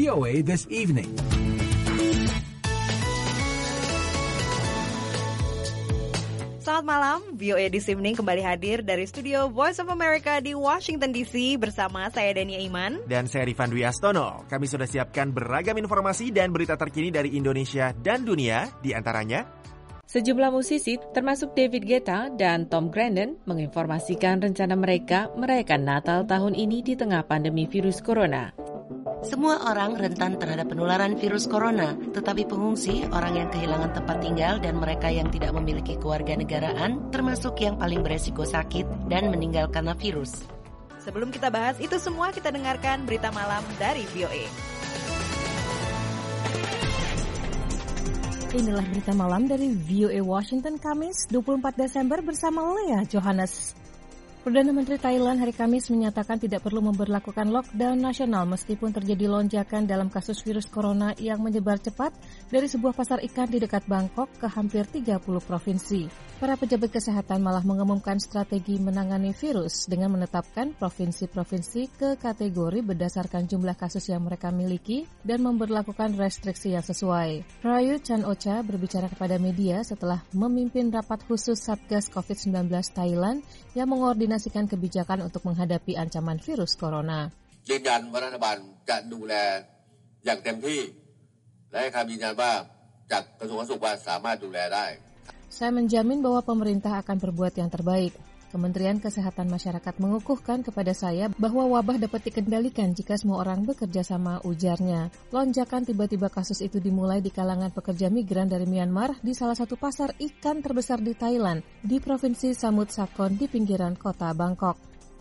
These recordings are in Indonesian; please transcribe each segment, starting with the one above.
VOA This Evening. Selamat malam, VOA This Evening kembali hadir dari studio Voice of America di Washington DC bersama saya Dania Iman. Dan saya Rifan Dwi Astono. Kami sudah siapkan beragam informasi dan berita terkini dari Indonesia dan dunia, di antaranya sejumlah musisi termasuk David Guetta dan Tom Grennan menginformasikan rencana mereka merayakan Natal tahun ini di tengah pandemi virus corona. Semua orang rentan terhadap penularan virus corona, tetapi pengungsi, orang yang kehilangan tempat tinggal dan mereka yang tidak memiliki kewarganegaraan termasuk yang paling beresiko sakit dan meninggal karena virus. Sebelum kita bahas itu semua, kita dengarkan berita malam dari VOA. Inilah berita malam dari VOA Washington Kamis 24 Desember bersama Lea Johannes. Perdana Menteri Thailand hari Kamis menyatakan tidak perlu memberlakukan lockdown nasional meskipun terjadi lonjakan dalam kasus virus corona yang menyebar cepat dari sebuah pasar ikan di dekat Bangkok ke hampir 30 provinsi. Para pejabat kesehatan malah mengumumkan strategi menangani virus dengan menetapkan provinsi-provinsi ke kategori berdasarkan jumlah kasus yang mereka miliki dan memberlakukan restriksi yang sesuai. Prayut Chan-ocha berbicara kepada media setelah memimpin rapat khusus Satgas COVID-19 Thailand yang mengordinasikan kebijakan untuk menghadapi ancaman virus corona. ยืนยันว่ารัฐบาลจะดูแลอย่างเต็มที่และให้คำยืนยันว่าจากกระทรวงสาธารณสุขว่าสามารถดูแลได้ Saya menjamin bahwa pemerintah akan berbuat yang terbaik. Kementerian Kesehatan Masyarakat mengukuhkan kepada saya bahwa wabah dapat dikendalikan jika semua orang bekerja sama, ujarnya. Lonjakan tiba-tiba kasus itu dimulai di kalangan pekerja migran dari Myanmar di salah satu pasar ikan terbesar di Thailand, di Provinsi Samut Sakhon di pinggiran kota Bangkok.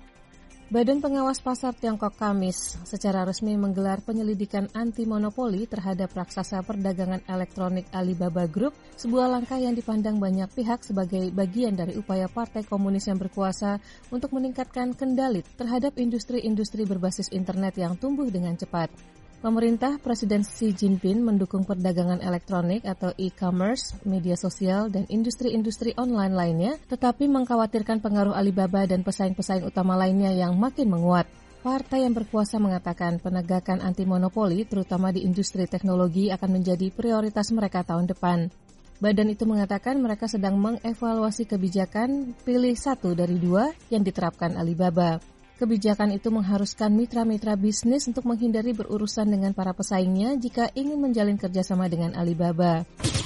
Badan Pengawas Pasar Tiongkok Kamis secara resmi menggelar penyelidikan anti-monopoli terhadap raksasa perdagangan elektronik Alibaba Group, sebuah langkah yang dipandang banyak pihak sebagai bagian dari upaya Partai Komunis yang berkuasa untuk meningkatkan kendali terhadap industri-industri berbasis internet yang tumbuh dengan cepat. Pemerintah Presiden Xi Jinping mendukung perdagangan elektronik atau e-commerce, media sosial, dan industri-industri online lainnya, tetapi mengkhawatirkan pengaruh Alibaba dan pesaing-pesaing utama lainnya yang makin menguat. Partai yang berkuasa mengatakan penegakan anti-monopoli, terutama di industri teknologi, akan menjadi prioritas mereka tahun depan. Badan itu mengatakan mereka sedang mengevaluasi kebijakan pilih satu dari dua yang diterapkan Alibaba. Kebijakan itu mengharuskan mitra-mitra bisnis untuk menghindari berurusan dengan para pesaingnya jika ingin menjalin kerjasama dengan Alibaba.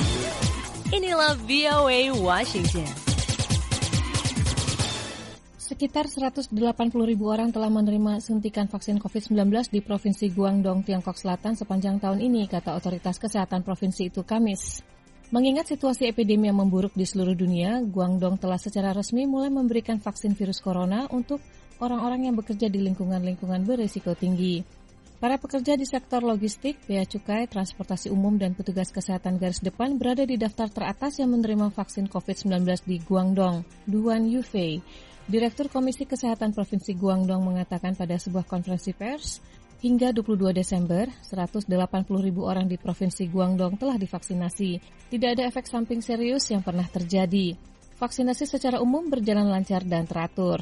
Inilah VOA Washington. Sekitar 180.000 orang telah menerima suntikan vaksin COVID-19 di Provinsi Guangdong, Tiongkok Selatan sepanjang tahun ini, kata otoritas kesehatan provinsi itu Kamis. Mengingat situasi epidemi yang memburuk di seluruh dunia, Guangdong telah secara resmi mulai memberikan vaksin virus corona untuk orang-orang yang bekerja di lingkungan-lingkungan berisiko tinggi. Para pekerja di sektor logistik, bea cukai, transportasi umum, dan petugas kesehatan garis depan berada di daftar teratas yang menerima vaksin COVID-19 di Guangdong. Duan Yufei, Direktur Komisi Kesehatan Provinsi Guangdong, mengatakan pada sebuah konferensi pers, hingga 22 Desember, 180.000 orang di Provinsi Guangdong telah divaksinasi. Tidak ada efek samping serius yang pernah terjadi. Vaksinasi secara umum berjalan lancar dan teratur.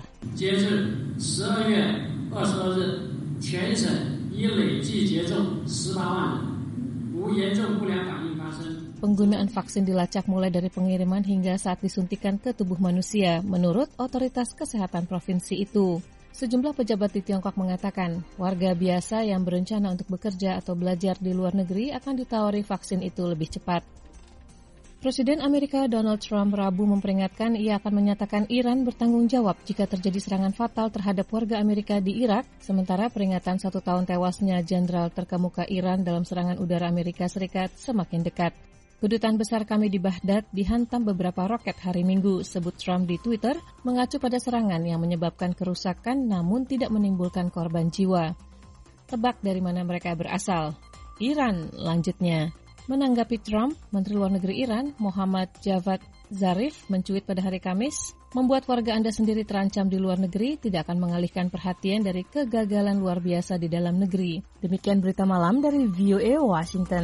Penggunaan vaksin dilacak mulai dari pengiriman hingga saat disuntikan ke tubuh manusia, menurut otoritas kesehatan provinsi itu. Sejumlah pejabat di Tiongkok mengatakan, warga biasa yang berencana untuk bekerja atau belajar di luar negeri akan ditawari vaksin itu lebih cepat. Presiden Amerika Donald Trump Rabu memperingatkan ia akan menyatakan Iran bertanggung jawab jika terjadi serangan fatal terhadap warga Amerika di Irak, sementara peringatan 1 tahun tewasnya Jenderal terkemuka Iran dalam serangan udara Amerika Serikat semakin dekat. Kedutaan besar kami di Baghdad dihantam beberapa roket hari Minggu, sebut Trump di Twitter, mengacu pada serangan yang menyebabkan kerusakan namun tidak menimbulkan korban jiwa. Tebak dari mana mereka berasal? Iran, lanjutnya. Menanggapi Trump, Menteri Luar Negeri Iran, Muhammad Javad Zarif, mencuit pada hari Kamis, membuat warga Anda sendiri terancam di luar negeri tidak akan mengalihkan perhatian dari kegagalan luar biasa di dalam negeri. Demikian berita malam dari VOA Washington.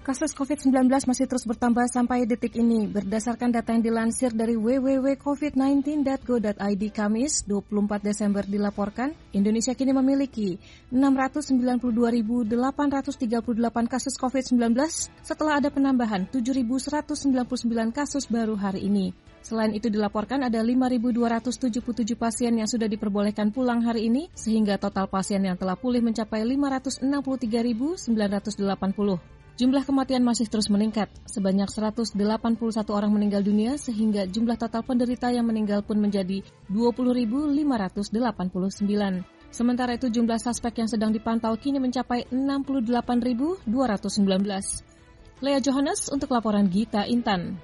Kasus COVID-19 masih terus bertambah sampai detik ini. Berdasarkan data yang dilansir dari www.covid19.go.id Kamis 24 Desember dilaporkan, Indonesia kini memiliki 692.838 kasus COVID-19 setelah ada penambahan 7.199 kasus baru hari ini. Selain itu dilaporkan ada 5.277 pasien yang sudah diperbolehkan pulang hari ini, sehingga total pasien yang telah pulih mencapai 563.980. Jumlah kematian masih terus meningkat, sebanyak 181 orang meninggal dunia sehingga jumlah total penderita yang meninggal pun menjadi 20.589. Sementara itu jumlah suspek yang sedang dipantau kini mencapai 68.219. Lea Johannes untuk laporan Gita Intan.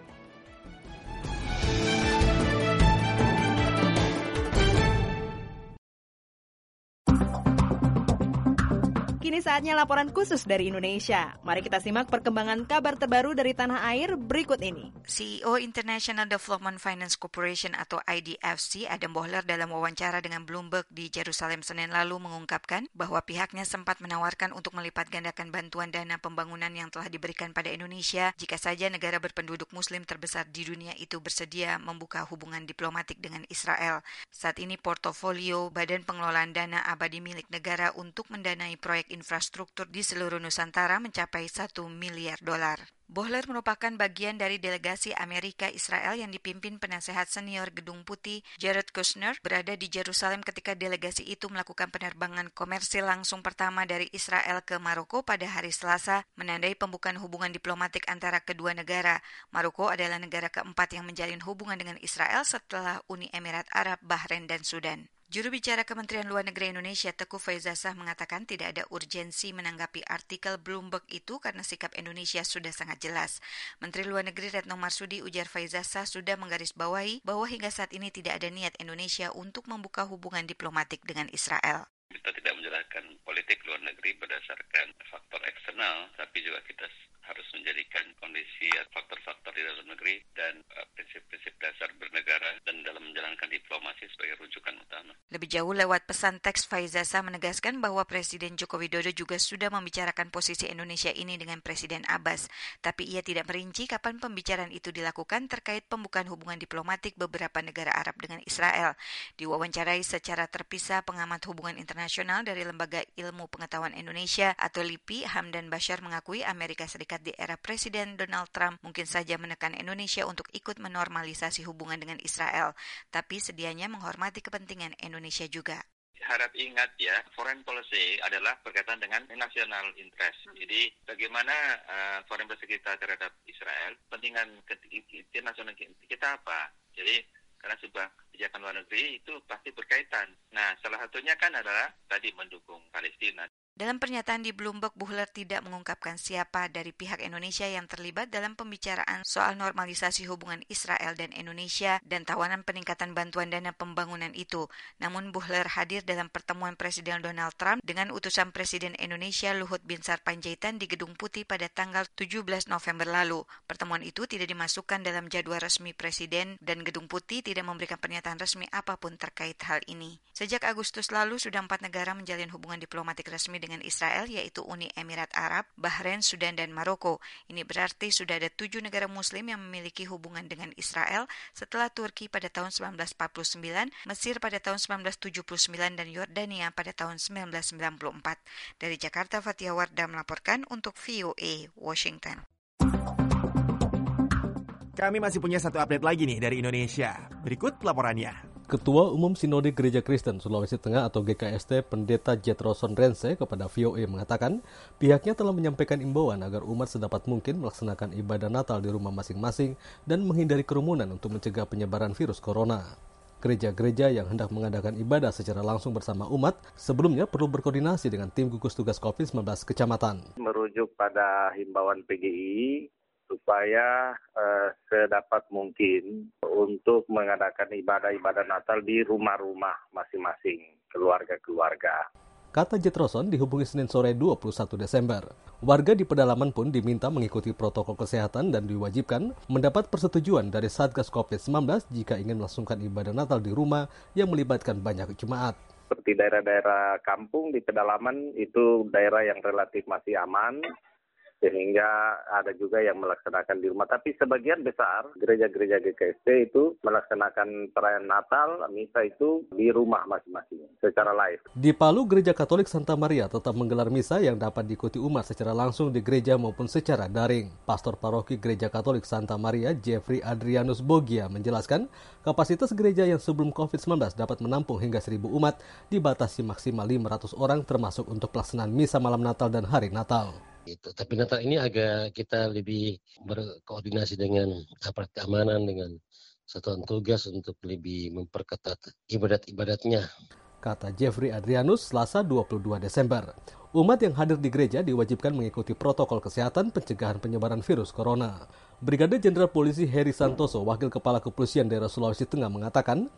Kini saatnya laporan khusus dari Indonesia. Mari kita simak perkembangan kabar terbaru dari tanah air berikut ini. CEO International Development Finance Corporation atau IDFC, Adam Boehler dalam wawancara dengan Bloomberg di Jerusalem Senin lalu mengungkapkan bahwa pihaknya sempat menawarkan untuk melipat gandakan bantuan dana pembangunan yang telah diberikan pada Indonesia jika saja negara berpenduduk muslim terbesar di dunia itu bersedia membuka hubungan diplomatik dengan Israel. Saat ini portofolio Badan Pengelolaan Dana Abadi milik negara untuk mendanai proyek infrastruktur di seluruh Nusantara mencapai $1 miliar. Boehler merupakan bagian dari delegasi Amerika Israel yang dipimpin penasehat senior Gedung Putih Jared Kushner berada di Jerusalem ketika delegasi itu melakukan penerbangan komersil langsung pertama dari Israel ke Maroko pada hari Selasa, menandai pembukaan hubungan diplomatik antara kedua negara. Maroko adalah negara keempat yang menjalin hubungan dengan Israel setelah Uni Emirat Arab, Bahrain, dan Sudan. Juru bicara Kementerian Luar Negeri Indonesia Teguh Faizasah mengatakan tidak ada urgensi menanggapi artikel Bloomberg itu karena sikap Indonesia sudah sangat jelas. Menteri Luar Negeri Retno Marsudi ujar Faizasah sudah menggarisbawahi bahwa hingga saat ini tidak ada niat Indonesia untuk membuka hubungan diplomatik dengan Israel. Kita tidak menjelaskan politik luar negeri berdasarkan faktor eksternal, tapi juga kita harus menjadikan kondisi faktor-faktor di dalam negeri dan prinsip-prinsip dasar bernegara dan dalam menjalankan diplomasi sebagai rujukan utama. Lebih jauh lewat pesan teks, Faizasah menegaskan bahwa Presiden Joko Widodo juga sudah membicarakan posisi Indonesia ini dengan Presiden Abbas, tapi ia tidak merinci kapan pembicaraan itu dilakukan terkait pembukaan hubungan diplomatik beberapa negara Arab dengan Israel. Diwawancarai secara terpisah pengamat hubungan internasional dari Lembaga Ilmu Pengetahuan Indonesia atau LIPI, Hamdan Bashar mengakui Amerika Serikat di era Presiden Donald Trump mungkin saja menekan Indonesia untuk ikut menormalisasi hubungan dengan Israel, tapi sedianya menghormati kepentingan Indonesia juga. Harap ingat ya, foreign policy adalah berkaitan dengan national interest. Jadi bagaimana foreign policy kita terhadap Israel, kepentingan nasional kita apa? Jadi karena sebuah kebijakan luar negeri itu pasti berkaitan. Nah, salah satunya kan adalah tadi mendukung Palestina. Dalam pernyataan di Bloomberg, Boehler tidak mengungkapkan siapa dari pihak Indonesia yang terlibat dalam pembicaraan soal normalisasi hubungan Israel dan Indonesia dan tawanan peningkatan bantuan dana pembangunan itu. Namun Boehler hadir dalam pertemuan Presiden Donald Trump dengan utusan Presiden Indonesia Luhut Binsar Panjaitan di Gedung Putih pada tanggal 17 November lalu. Pertemuan itu tidak dimasukkan dalam jadwal resmi Presiden dan Gedung Putih tidak memberikan pernyataan resmi apapun terkait hal ini. Sejak Agustus lalu, sudah 4 negara menjalin hubungan diplomatik resmi dengan Israel, yaitu Uni Emirat Arab, Bahrain, Sudan, dan Maroko. Ini berarti sudah ada 7 negara muslim yang memiliki hubungan dengan Israel setelah Turki pada tahun 1949, Mesir pada tahun 1979, dan Yordania pada tahun 1994. Dari Jakarta, Fatia Wardah melaporkan untuk VOA Washington. Kami masih punya satu update lagi nih dari Indonesia. Berikut laporannya. Ketua Umum Sinode Gereja Kristen Sulawesi Tengah atau GKST Pendeta Jetroson Rense kepada VOA mengatakan pihaknya telah menyampaikan imbauan agar umat sedapat mungkin melaksanakan ibadah Natal di rumah masing-masing dan menghindari kerumunan untuk mencegah penyebaran virus corona. Gereja-gereja yang hendak mengadakan ibadah secara langsung bersama umat sebelumnya perlu berkoordinasi dengan tim gugus tugas COVID-19 kecamatan. Merujuk pada himbauan PGI supaya sedapat mungkin untuk mengadakan ibadah-ibadah Natal di rumah-rumah masing-masing, keluarga-keluarga. Kata Jetroson dihubungi Senin sore 21 Desember. Warga di pedalaman pun diminta mengikuti protokol kesehatan dan diwajibkan mendapat persetujuan dari Satgas COVID-19 jika ingin melangsungkan ibadah Natal di rumah yang melibatkan banyak jemaat. Seperti daerah-daerah kampung di pedalaman itu daerah yang relatif masih aman. sehingga ada juga yang melaksanakan di rumah. Tapi sebagian besar gereja-gereja GKST itu melaksanakan perayaan Natal, misa itu di rumah masing-masing secara live. Di Palu, Gereja Katolik Santa Maria tetap menggelar misa yang dapat diikuti umat secara langsung di gereja maupun secara daring. Pastor Paroki Gereja Katolik Santa Maria, Jeffrey Adrianus Bogia, menjelaskan kapasitas gereja yang sebelum COVID-19 dapat menampung hingga 1.000 umat dibatasi maksimal 500 orang termasuk untuk pelaksanaan misa malam Natal dan hari Natal. Tapi Natal ini agak kita lebih berkoordinasi dengan aparat keamanan, dengan satuan tugas untuk lebih memperketat ibadat-ibadatnya. Kata Jeffrey Adrianus Selasa 22 Desember. Umat yang hadir di gereja diwajibkan mengikuti protokol kesehatan pencegahan penyebaran virus corona. Brigade Jenderal Polisi Heri Santoso, Wakil Kepala Kepolisian Daerah Sulawesi Tengah mengatakan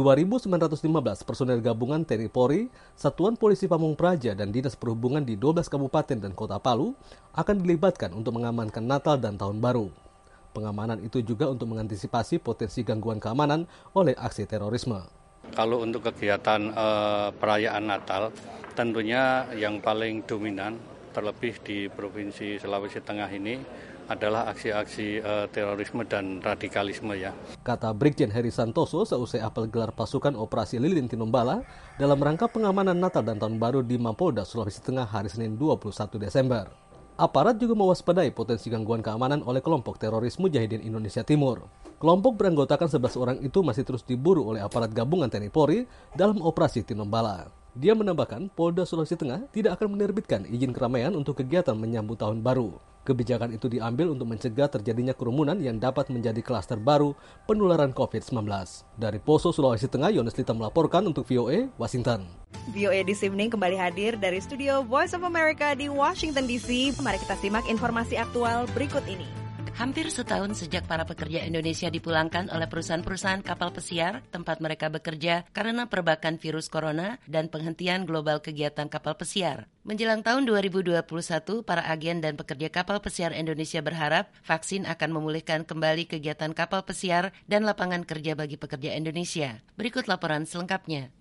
2.915 personel gabungan TNI Polri, Satuan Polisi Pamung Praja dan Dinas Perhubungan di 12 kabupaten dan kota Palu akan dilibatkan untuk mengamankan Natal dan Tahun Baru. Pengamanan itu juga untuk mengantisipasi potensi gangguan keamanan oleh aksi terorisme. Kalau untuk kegiatan perayaan Natal, tentunya yang paling dominan, terlebih di Provinsi Sulawesi Tengah ini, adalah aksi-aksi terorisme dan radikalisme ya. Kata Brigjen Heri Santoso seusai apel gelar pasukan Operasi Lilin Tinombala dalam rangka pengamanan Natal dan Tahun Baru di Mapolda, Sulawesi Tengah hari Senin 21 Desember. Aparat juga mewaspadai potensi gangguan keamanan oleh kelompok teroris Mujahidin Indonesia Timur. Kelompok beranggotakan 11 orang itu masih terus diburu oleh aparat gabungan TNI Polri dalam operasi Tinombala. Dia menambahkan Polda Sulawesi Tengah tidak akan menerbitkan izin keramaian untuk kegiatan menyambut Tahun Baru. Kebijakan itu diambil untuk mencegah terjadinya kerumunan yang dapat menjadi klaster baru penularan COVID-19. Dari Poso, Sulawesi Tengah, Yones Lita melaporkan untuk VOA, Washington. VOA This Evening kembali hadir dari studio Voice of America di Washington DC. Mari kita simak informasi aktual berikut ini. Hampir setahun sejak para pekerja Indonesia dipulangkan oleh perusahaan-perusahaan kapal pesiar tempat mereka bekerja karena perbakan virus corona dan penghentian global kegiatan kapal pesiar. Menjelang tahun 2021, para agen dan pekerja kapal pesiar Indonesia berharap vaksin akan memulihkan kembali kegiatan kapal pesiar dan lapangan kerja bagi pekerja Indonesia. Berikut laporan selengkapnya.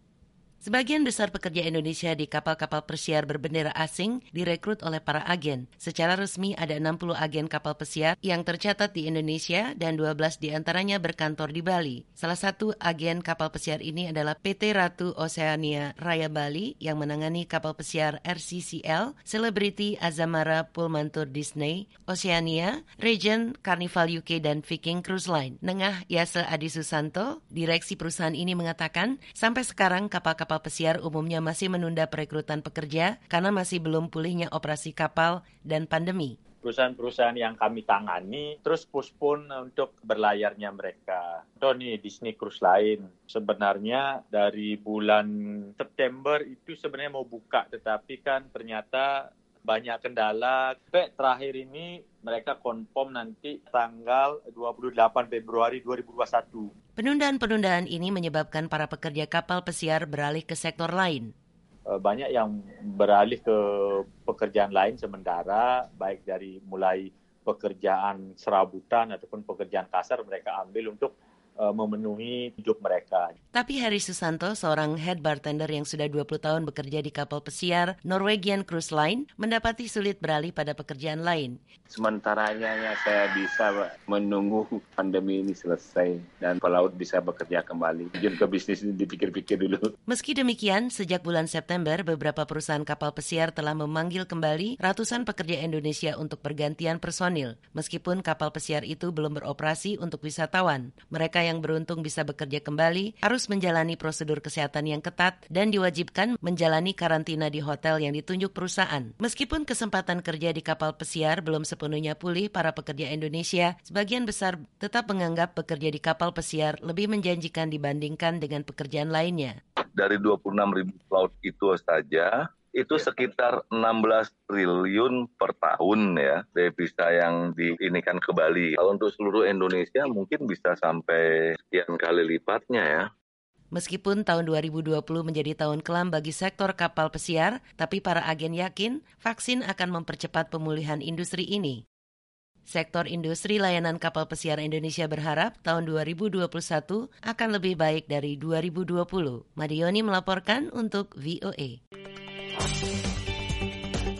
Sebagian besar pekerja Indonesia di kapal-kapal pesiar berbendera asing direkrut oleh para agen. Secara resmi ada 60 agen kapal pesiar yang tercatat di Indonesia dan 12 diantaranya berkantor di Bali. Salah satu agen kapal pesiar ini adalah PT Ratu Oceania Raya Bali yang menangani kapal pesiar RCCL, Celebrity Azamara Pullmantur Disney, Oceania, Regent, Carnival UK dan Viking Cruise Line. Nengah Yase Adi Susanto, direksi perusahaan ini mengatakan sampai sekarang kapal-kapal pesiar umumnya masih menunda perekrutan pekerja karena masih belum pulihnya operasi kapal dan pandemi. Perusahaan-perusahaan yang kami tangani terus postpone untuk berlayarnya mereka. Contoh nih Disney Cruise Line. Sebenarnya dari bulan September itu sebenarnya mau buka, tetapi kan ternyata banyak kendala. Terakhir ini mereka confirm nanti tanggal 28 Februari 2021. Penundaan-penundaan ini menyebabkan para pekerja kapal pesiar beralih ke sektor lain. Banyak yang beralih ke pekerjaan lain sementara, baik dari mulai pekerjaan serabutan ataupun pekerjaan kasar mereka ambil untuk memenuhi hidup mereka. Tapi Heri Susanto, seorang head bartender yang sudah 20 tahun bekerja di kapal pesiar Norwegian Cruise Line, mendapati sulit beralih pada pekerjaan lain. Sementaranya saya bisa menunggu pandemi ini selesai dan pelaut bisa bekerja kembali. Jun ke bisnis ini dipikir-pikir dulu. Meski demikian, sejak bulan September, beberapa perusahaan kapal pesiar telah memanggil kembali ratusan pekerja Indonesia untuk pergantian personil. Meskipun kapal pesiar itu belum beroperasi untuk wisatawan, mereka yang beruntung bisa bekerja kembali harus menjalani prosedur kesehatan yang ketat dan diwajibkan menjalani karantina di hotel yang ditunjuk perusahaan. Meskipun kesempatan kerja di kapal pesiar belum sepenuhnya pulih, para pekerja Indonesia sebagian besar tetap menganggap bekerja di kapal pesiar lebih menjanjikan dibandingkan dengan pekerjaan lainnya. Dari 26.000 laut itu saja, itu sekitar 16 triliun per tahun ya devisa yang diinikan ke Bali. Kalau untuk seluruh Indonesia mungkin bisa sampai sekian kali lipatnya ya. Meskipun tahun 2020 menjadi tahun kelam bagi sektor kapal pesiar, tapi para agen yakin vaksin akan mempercepat pemulihan industri ini. Sektor industri layanan kapal pesiar Indonesia berharap tahun 2021 akan lebih baik dari 2020. Madioni melaporkan untuk VOA.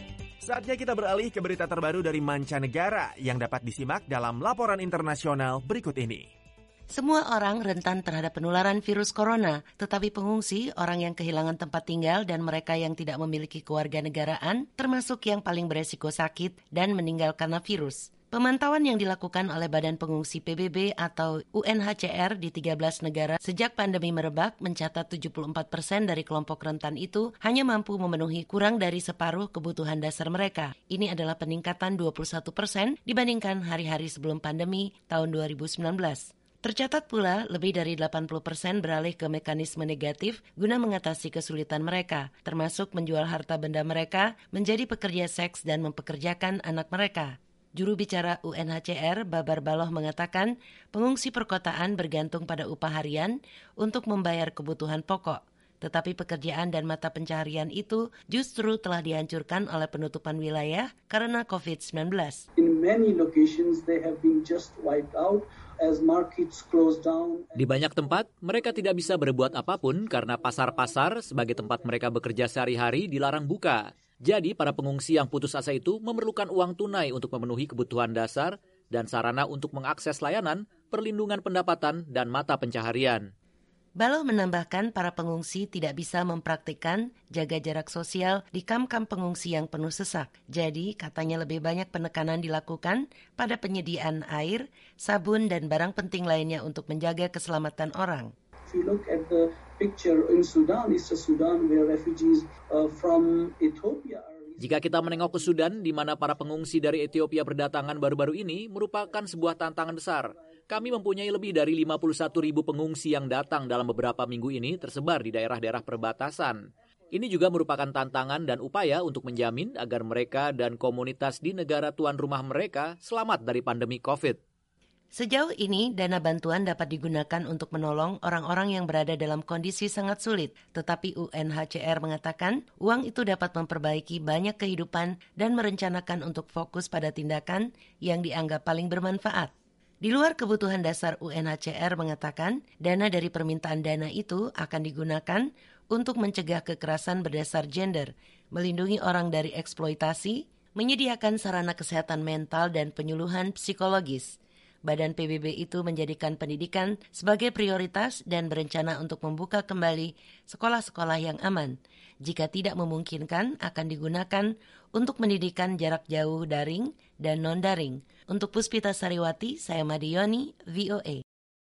Saatnya kita beralih ke berita terbaru dari mancanegara yang dapat disimak dalam laporan internasional berikut ini. Semua orang rentan terhadap penularan virus corona, tetapi pengungsi, orang yang kehilangan tempat tinggal dan mereka yang tidak memiliki kewarganegaraan, termasuk yang paling beresiko sakit dan meninggal karena virus. Pemantauan yang dilakukan oleh Badan Pengungsi PBB atau UNHCR di 13 negara sejak pandemi merebak mencatat 74% dari kelompok rentan itu hanya mampu memenuhi kurang dari separuh kebutuhan dasar mereka. Ini adalah peningkatan 21% dibandingkan hari-hari sebelum pandemi tahun 2019. Tercatat pula lebih dari 80% beralih ke mekanisme negatif guna mengatasi kesulitan mereka, termasuk menjual harta benda mereka, menjadi pekerja seks dan mempekerjakan anak mereka. Juru bicara UNHCR, Babar Baloh mengatakan, pengungsi perkotaan bergantung pada upah harian untuk membayar kebutuhan pokok. Tetapi pekerjaan dan mata pencaharian itu justru telah dihancurkan oleh penutupan wilayah karena COVID-19. In many locations they have been just wiped out as markets closed down. Di banyak tempat, mereka tidak bisa berbuat apapun karena pasar-pasar sebagai tempat mereka bekerja sehari-hari dilarang buka. Jadi, para pengungsi yang putus asa itu memerlukan uang tunai untuk memenuhi kebutuhan dasar dan sarana untuk mengakses layanan, perlindungan pendapatan, dan mata pencaharian. Baloh menambahkan para pengungsi tidak bisa mempraktikkan jaga jarak sosial di kamp-kamp pengungsi yang penuh sesak. Jadi, katanya lebih banyak penekanan dilakukan pada penyediaan air, sabun, dan barang penting lainnya untuk menjaga keselamatan orang. If you look at the picture in Sudan, Eastern Sudan, where refugees from Ethiopia are... Jika kita menengok ke Sudan, di mana para pengungsi dari Ethiopia berdatangan baru-baru ini, merupakan sebuah tantangan besar. Kami mempunyai lebih dari 51.000 pengungsi yang datang dalam beberapa minggu ini tersebar di daerah-daerah perbatasan. Ini juga merupakan tantangan dan upaya untuk menjamin agar mereka dan komunitas di negara tuan rumah mereka selamat dari pandemi COVID. Sejauh ini, dana bantuan dapat digunakan untuk menolong orang-orang yang berada dalam kondisi sangat sulit. Tetapi UNHCR mengatakan, uang itu dapat memperbaiki banyak kehidupan dan merencanakan untuk fokus pada tindakan yang dianggap paling bermanfaat. Di luar kebutuhan dasar, UNHCR mengatakan, dana dari permintaan dana itu akan digunakan untuk mencegah kekerasan berdasar gender, melindungi orang dari eksploitasi, menyediakan sarana kesehatan mental dan penyuluhan psikologis. Badan PBB itu menjadikan pendidikan sebagai prioritas dan berencana untuk membuka kembali sekolah-sekolah yang aman. Jika tidak memungkinkan, akan digunakan untuk pendidikan jarak jauh daring dan non-daring. Untuk Puspita Sariwati, saya Madioni, VOA.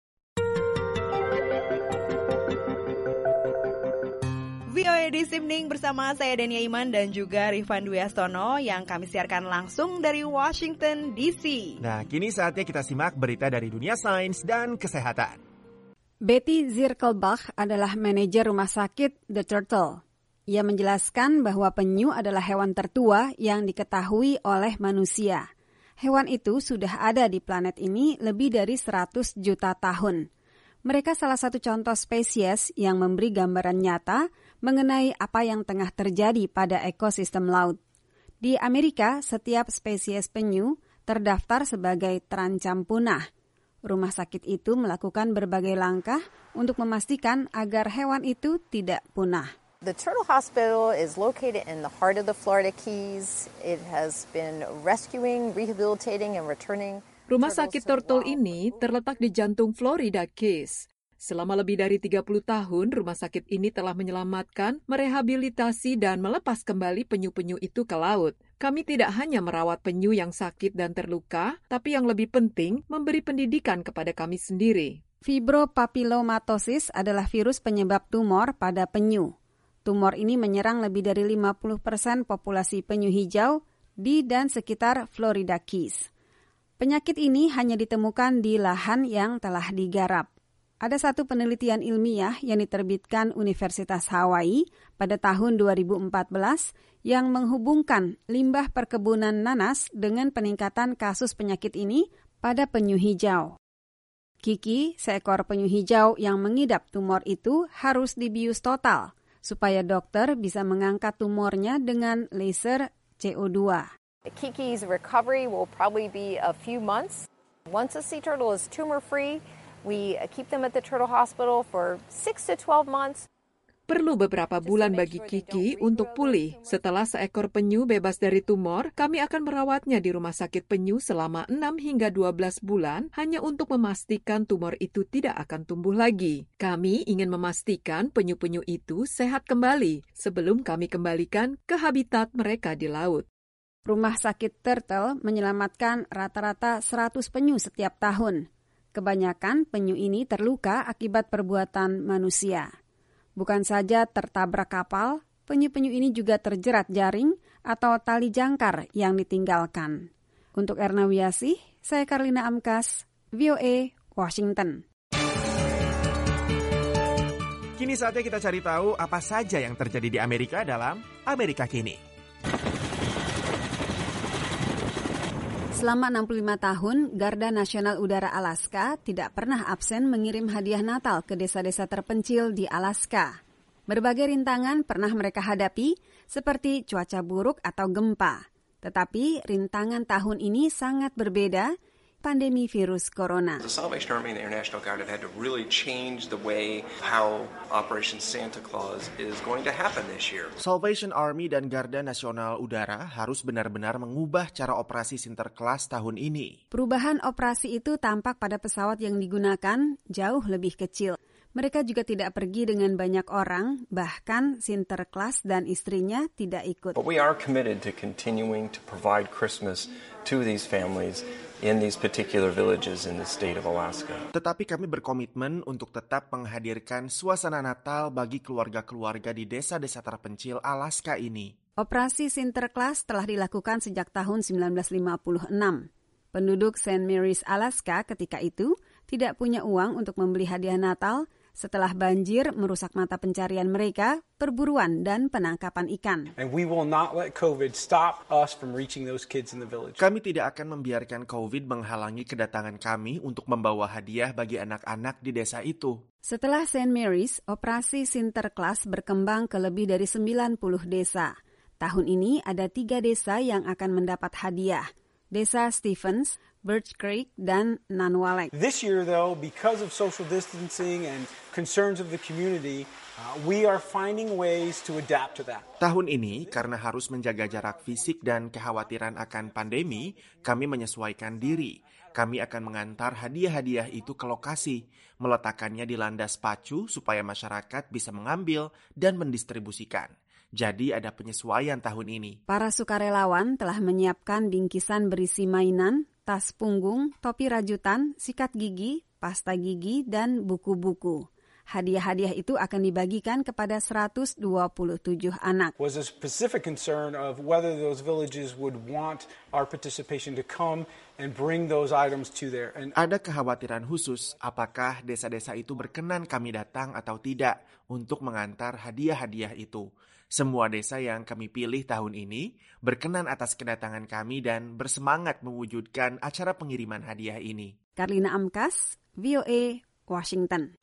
VOA This Evening bersama saya Dania Iman dan juga Rifan Dwi Astono yang kami siarkan langsung dari Washington DC. Nah, kini saatnya kita simak berita dari dunia sains dan kesehatan. Betty Zirkelbach adalah manajer rumah sakit The Turtle. Ia menjelaskan bahwa penyu adalah hewan tertua yang diketahui oleh manusia. Hewan itu sudah ada di planet ini lebih dari 100 juta tahun. Mereka salah satu contoh spesies yang memberi gambaran nyata mengenai apa yang tengah terjadi pada ekosistem laut. Di Amerika, setiap spesies penyu terdaftar sebagai terancam punah. Rumah sakit itu melakukan berbagai langkah untuk memastikan agar hewan itu tidak punah. The Turtle Hospital is located in the heart of the Florida Keys. It has been rescuing, rehabilitating, and returning. Rumah sakit Turtle ini terletak di jantung Florida Keys. Selama lebih dari 30 tahun, rumah sakit ini telah menyelamatkan, merehabilitasi, dan melepas kembali penyu-penyu itu ke laut. Kami tidak hanya merawat penyu yang sakit dan terluka, tapi yang lebih penting, memberi pendidikan kepada kami sendiri. Fibropapillomatosis adalah virus penyebab tumor pada penyu. Tumor ini menyerang lebih dari 50% populasi penyu hijau di dan sekitar Florida Keys. Penyakit ini hanya ditemukan di lahan yang telah digarap. Ada satu penelitian ilmiah yang diterbitkan Universitas Hawaii pada tahun 2014 yang menghubungkan limbah perkebunan nanas dengan peningkatan kasus penyakit ini pada penyu hijau. Kiki, seekor penyu hijau yang mengidap tumor itu, harus dibius total supaya dokter bisa mengangkat tumornya dengan laser CO2. Kiki's recovery will probably be a few months. Once a sea turtle is tumor-free, we keep them at the Turtle Hospital for 6 to 12 months. Perlu beberapa bulan bagi Kiki untuk pulih. Setelah seekor penyu bebas dari tumor, kami akan merawatnya di rumah sakit penyu selama 6 hingga 12 bulan hanya untuk memastikan tumor itu tidak akan tumbuh lagi. Kami ingin memastikan penyu-penyu itu sehat kembali sebelum kami kembalikan ke habitat mereka di laut. Rumah sakit Turtle menyelamatkan rata-rata 100 penyu setiap tahun. Kebanyakan penyu ini terluka akibat perbuatan manusia. Bukan saja tertabrak kapal, penyu-penyu ini juga terjerat jaring atau tali jangkar yang ditinggalkan. Untuk Erna Wiasih, saya Karlina Amkas, VOA, Washington. Kini saatnya kita cari tahu apa saja yang terjadi di Amerika dalam Amerika Kini. Selama 65 tahun, Garda Nasional Udara Alaska tidak pernah absen mengirim hadiah Natal ke desa-desa terpencil di Alaska. Berbagai rintangan pernah mereka hadapi, seperti cuaca buruk atau gempa. Tetapi rintangan tahun ini sangat berbeda, pandemi virus corona. The Salvation Army and the Air National Guard have had to really change the way how Operation Santa Claus is going to happen this year. Salvation Army dan Garda Nasional Udara harus benar-benar mengubah cara operasi Sinterklas tahun ini. Perubahan operasi itu tampak pada pesawat yang digunakan jauh lebih kecil. Mereka juga tidak pergi dengan banyak orang, bahkan Sinterklas dan istrinya tidak ikut. But we are committed to continuing to provide Christmas to these families in these particular villages in the state of Alaska. Tetapi kami berkomitmen untuk tetap menghadirkan suasana Natal bagi keluarga-keluarga di desa-desa terpencil Alaska ini. Operasi Sinterklas telah dilakukan sejak tahun 1956. Penduduk St. Mary's, Alaska ketika itu tidak punya uang untuk membeli hadiah Natal setelah banjir merusak mata pencarian mereka, perburuan dan penangkapan ikan. And we will not let COVID stop us from reaching those kids in the village. Kami tidak akan membiarkan COVID menghalangi kedatangan kami untuk membawa hadiah bagi anak-anak di desa itu. Setelah St. Mary's, operasi Sinterklas berkembang ke lebih dari 90 desa. Tahun ini ada 3 desa yang akan mendapat hadiah. Desa Stephens, Birch Creek, dan Nanwalek. This year, though, because of social distancing and concerns of the community, we are finding ways to adapt to that. Tahun ini, karena harus menjaga jarak fisik dan kekhawatiran akan pandemi, kami menyesuaikan diri. Kami akan mengantar hadiah-hadiah itu ke lokasi, meletakkannya di landas pacu supaya masyarakat bisa mengambil dan mendistribusikan. Jadi ada penyesuaian tahun ini. Para sukarelawan telah menyiapkan bingkisan berisi mainan, tas punggung, topi rajutan, sikat gigi, pasta gigi, dan buku-buku. Hadiah-hadiah itu akan dibagikan kepada 127 anak. Was a specific concern of whether those villages would want our participation to come and bring those items to there. Ada kekhawatiran khusus apakah desa-desa itu berkenan kami datang atau tidak untuk mengantar hadiah-hadiah itu. Semua desa yang kami pilih tahun ini berkenan atas kedatangan kami dan bersemangat mewujudkan acara pengiriman hadiah ini. Karlina Amkas, VOA, Washington.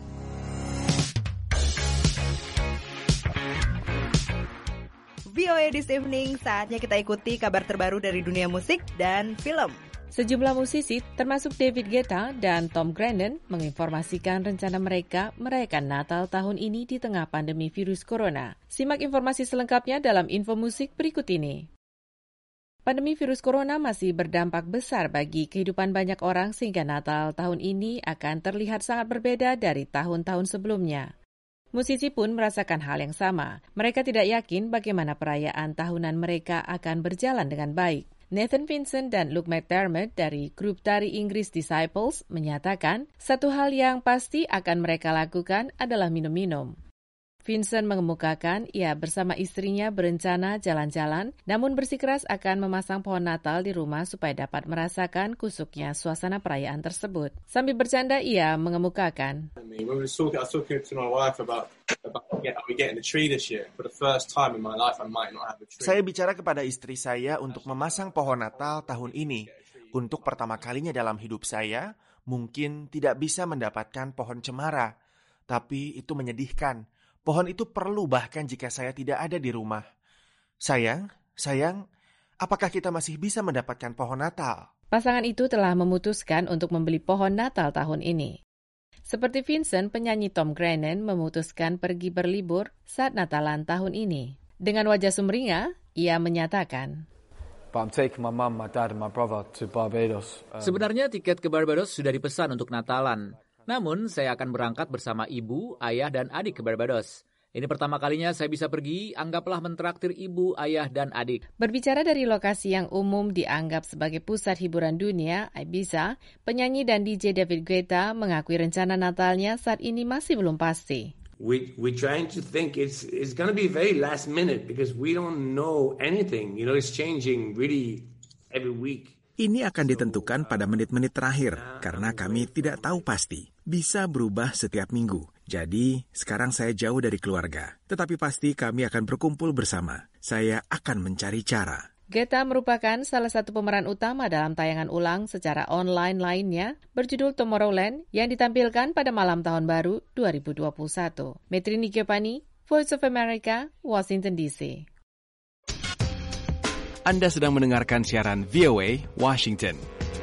VOA This Evening, saatnya kita ikuti kabar terbaru dari dunia musik dan film. Sejumlah musisi, termasuk David Guetta dan Tom Grennan, menginformasikan rencana mereka merayakan Natal tahun ini di tengah pandemi virus corona. Simak informasi selengkapnya dalam info musik berikut ini. Pandemi virus corona masih berdampak besar bagi kehidupan banyak orang sehingga Natal tahun ini akan terlihat sangat berbeda dari tahun-tahun sebelumnya. Musisi pun merasakan hal yang sama. Mereka tidak yakin bagaimana perayaan tahunan mereka akan berjalan dengan baik. Nathan Vincent dan Luke McDermott dari grup tari Inggris Disciples menyatakan satu hal yang pasti akan mereka lakukan adalah minum-minum. Vincent mengemukakan ia bersama istrinya berencana jalan-jalan, namun bersikeras akan memasang pohon Natal di rumah supaya dapat merasakan kusuknya suasana perayaan tersebut. Sambil bercanda, ia mengemukakan. Saya bicara kepada istri saya untuk memasang pohon Natal tahun ini. Untuk pertama kalinya dalam hidup saya, mungkin tidak bisa mendapatkan pohon cemara. Tapi itu menyedihkan. Pohon itu perlu bahkan jika saya tidak ada di rumah. Sayang, apakah kita masih bisa mendapatkan pohon Natal? Pasangan itu telah memutuskan untuk membeli pohon Natal tahun ini. Seperti Vincent, penyanyi Tom Grennan memutuskan pergi berlibur saat Natalan tahun ini. Dengan wajah sumringah, ia menyatakan, Sebenarnya tiket ke Barbados sudah dipesan untuk Natalan. Namun, saya akan berangkat bersama ibu, ayah, dan adik ke Barbados. Ini pertama kalinya saya bisa pergi, anggaplah mentraktir ibu, ayah, dan adik. Berbicara dari lokasi yang umum dianggap sebagai pusat hiburan dunia, Ibiza, penyanyi dan DJ David Guetta mengakui rencana Natalnya saat ini masih belum pasti. We're trying to think it's going to be very last minute because we don't know anything. You know, it's changing really every week. Ini akan ditentukan pada menit-menit terakhir, karena kami tidak tahu pasti. Bisa berubah setiap minggu. Jadi, sekarang saya jauh dari keluarga. Tetapi pasti kami akan berkumpul bersama. Saya akan mencari cara. Guetta merupakan salah satu pemeran utama dalam tayangan ulang secara online lainnya berjudul Tomorrowland yang ditampilkan pada malam tahun baru 2021. Metrini Giovanni, Voice of America, Washington DC. Anda sedang mendengarkan siaran VOA Washington.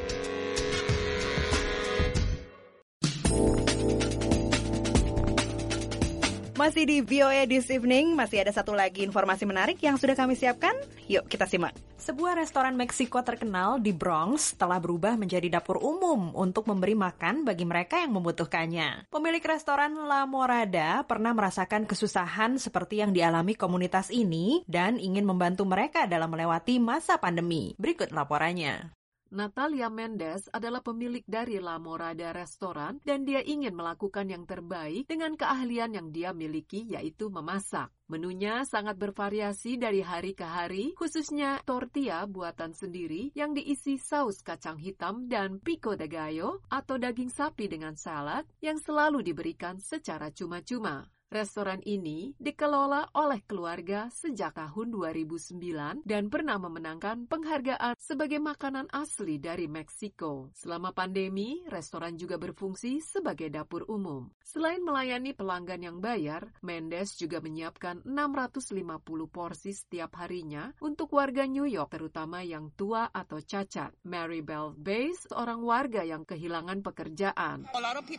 Masih di VOA This Evening, masih ada satu lagi informasi menarik yang sudah kami siapkan. Yuk kita simak. Sebuah restoran Meksiko terkenal di Bronx telah berubah menjadi dapur umum untuk memberi makan bagi mereka yang membutuhkannya. Pemilik restoran La Morada pernah merasakan kesusahan seperti yang dialami komunitas ini dan ingin membantu mereka dalam melewati masa pandemi. Berikut laporannya. Natalia Mendes adalah pemilik dari La Morada Restoran dan dia ingin melakukan yang terbaik dengan keahlian yang dia miliki, yaitu memasak. Menunya sangat bervariasi dari hari ke hari, khususnya tortilla buatan sendiri yang diisi saus kacang hitam dan pico de gallo atau daging sapi dengan salad yang selalu diberikan secara cuma-cuma. Restoran ini dikelola oleh keluarga sejak tahun 2009 dan pernah memenangkan penghargaan sebagai makanan asli dari Meksiko. Selama pandemi, restoran juga berfungsi sebagai dapur umum. Selain melayani pelanggan yang bayar, Mendes juga menyiapkan 650 porsi setiap harinya untuk warga New York, terutama yang tua atau cacat. Mary Bell Bass, seorang warga yang kehilangan pekerjaan.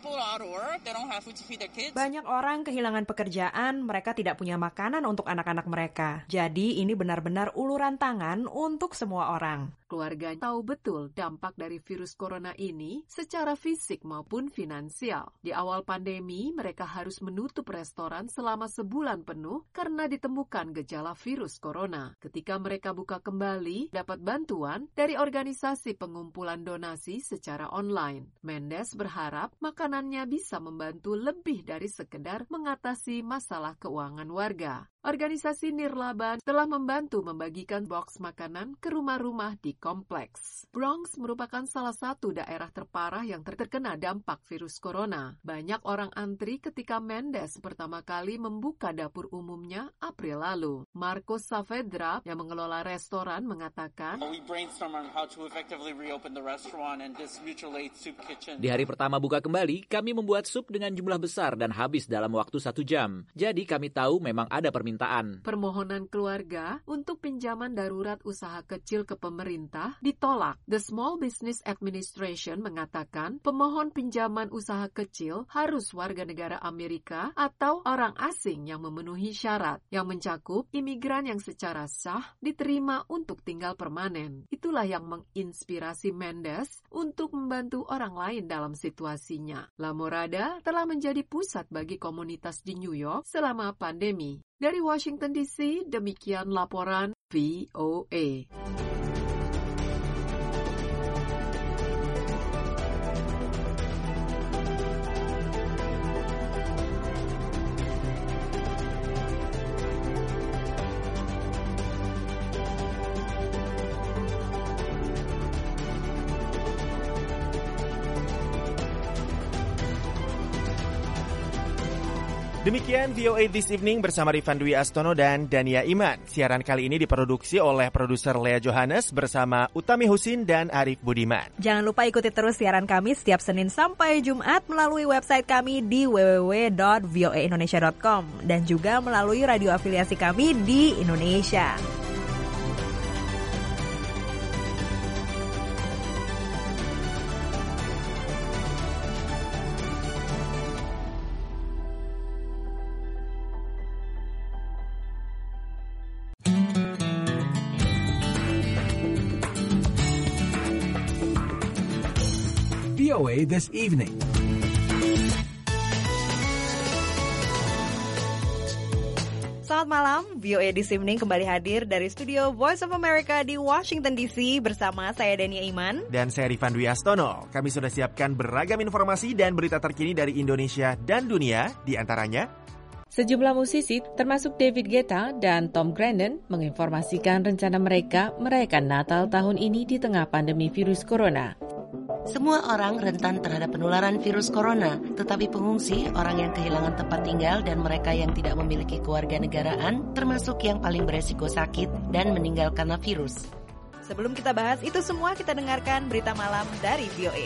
Banyak orang kehilangan pekerjaan, mereka tidak punya makanan untuk anak-anak mereka. Jadi ini benar-benar uluran tangan untuk semua orang. Keluarga tahu betul dampak dari virus corona ini secara fisik maupun finansial. Di awal pandemi, mereka harus menutup restoran selama sebulan penuh karena ditemukan gejala virus corona. Ketika mereka buka kembali, dapat bantuan dari organisasi pengumpulan donasi secara online. Mendes berharap makanannya bisa membantu lebih dari sekedar mengatasi masalah keuangan warga. Organisasi Nirlaba telah membantu membagikan box makanan ke rumah-rumah di kompleks. Bronx merupakan salah satu daerah terparah yang terkena dampak virus corona. Banyak orang antri ketika Mendes pertama kali membuka dapur umumnya April lalu. Marcos Saavedra yang mengelola restoran mengatakan, di hari pertama buka kembali, kami membuat sup dengan jumlah besar dan habis dalam waktu 1 jam. Jadi kami tahu memang ada permintaan. Permohonan keluarga untuk pinjaman darurat usaha kecil ke pemerintah ditolak. The Small Business Administration mengatakan pemohon pinjaman usaha kecil harus warga negara Amerika atau orang asing yang memenuhi syarat, yang mencakup imigran yang secara sah diterima untuk tinggal permanen. Itulah yang menginspirasi Mendes untuk membantu orang lain dalam situasinya. La Morada telah menjadi pusat bagi komunitas di New York selama pandemi. Dari Washington DC, demikian laporan VOA. Demikian VOA This Evening bersama Rifan Dwi Astono dan Dania Iman. Siaran kali ini diproduksi oleh produser Lea Johannes bersama Utami Husin dan Arif Budiman. Jangan lupa ikuti terus siaran kami setiap Senin sampai Jumat melalui website kami di www.voaindonesia.com dan juga melalui radio afiliasi kami di Indonesia. VOA This Evening. Selamat malam, VOA This Evening kembali hadir dari studio Voice of America di Washington DC bersama saya Dania Iman. Dan saya Rifan Dwi Astono. Kami sudah siapkan beragam informasi dan berita terkini dari Indonesia dan dunia, di antaranya sejumlah musisi termasuk David Guetta dan Tom Grennan menginformasikan rencana mereka merayakan Natal tahun ini di tengah pandemi virus corona. Semua orang rentan terhadap penularan virus corona, tetapi pengungsi, orang yang kehilangan tempat tinggal dan mereka yang tidak memiliki keluarga negaraan, termasuk yang paling beresiko sakit dan meninggal karena virus. Sebelum kita bahas itu semua, kita dengarkan berita malam dari VOA.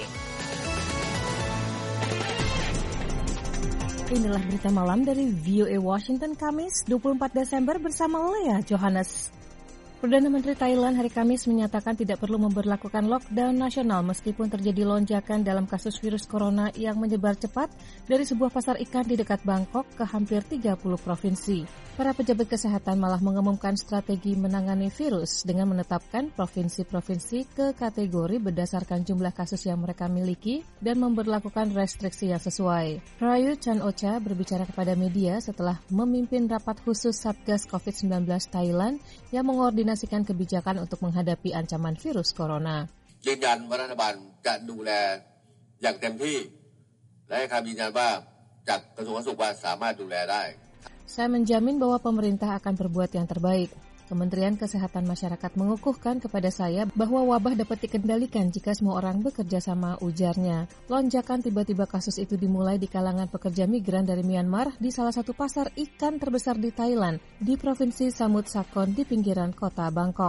Inilah berita malam dari VOA Washington Kamis 24 Desember bersama Lea Johannes. Perdana Menteri Thailand hari Kamis menyatakan tidak perlu memberlakukan lockdown nasional meskipun terjadi lonjakan dalam kasus virus corona yang menyebar cepat dari sebuah pasar ikan di dekat Bangkok ke hampir 30 provinsi. Para pejabat kesehatan malah mengumumkan strategi menangani virus dengan menetapkan provinsi-provinsi ke kategori berdasarkan jumlah kasus yang mereka miliki dan memberlakukan restriksi yang sesuai. Prayut Chan-ocha berbicara kepada media setelah memimpin rapat khusus Satgas COVID-19 Thailand yang mengordinasikan kebijakan untuk menghadapi ancaman virus corona. ยืนยันว่ารัฐบาลจะดูแลอย่างเต็มที่และให้คำยืนยันว่าจากกระทรวงสาธารณสุขว่าสามารถดูแลได้ Saya menjamin bahwa pemerintah akan berbuat yang terbaik. Kementerian Kesehatan Masyarakat mengukuhkan kepada saya bahwa wabah dapat dikendalikan jika semua orang bekerja sama, ujarnya. Lonjakan tiba-tiba kasus itu dimulai di kalangan pekerja migran dari Myanmar di salah satu pasar ikan terbesar di Thailand, di Provinsi Samut Sakhon di pinggiran kota Bangkok.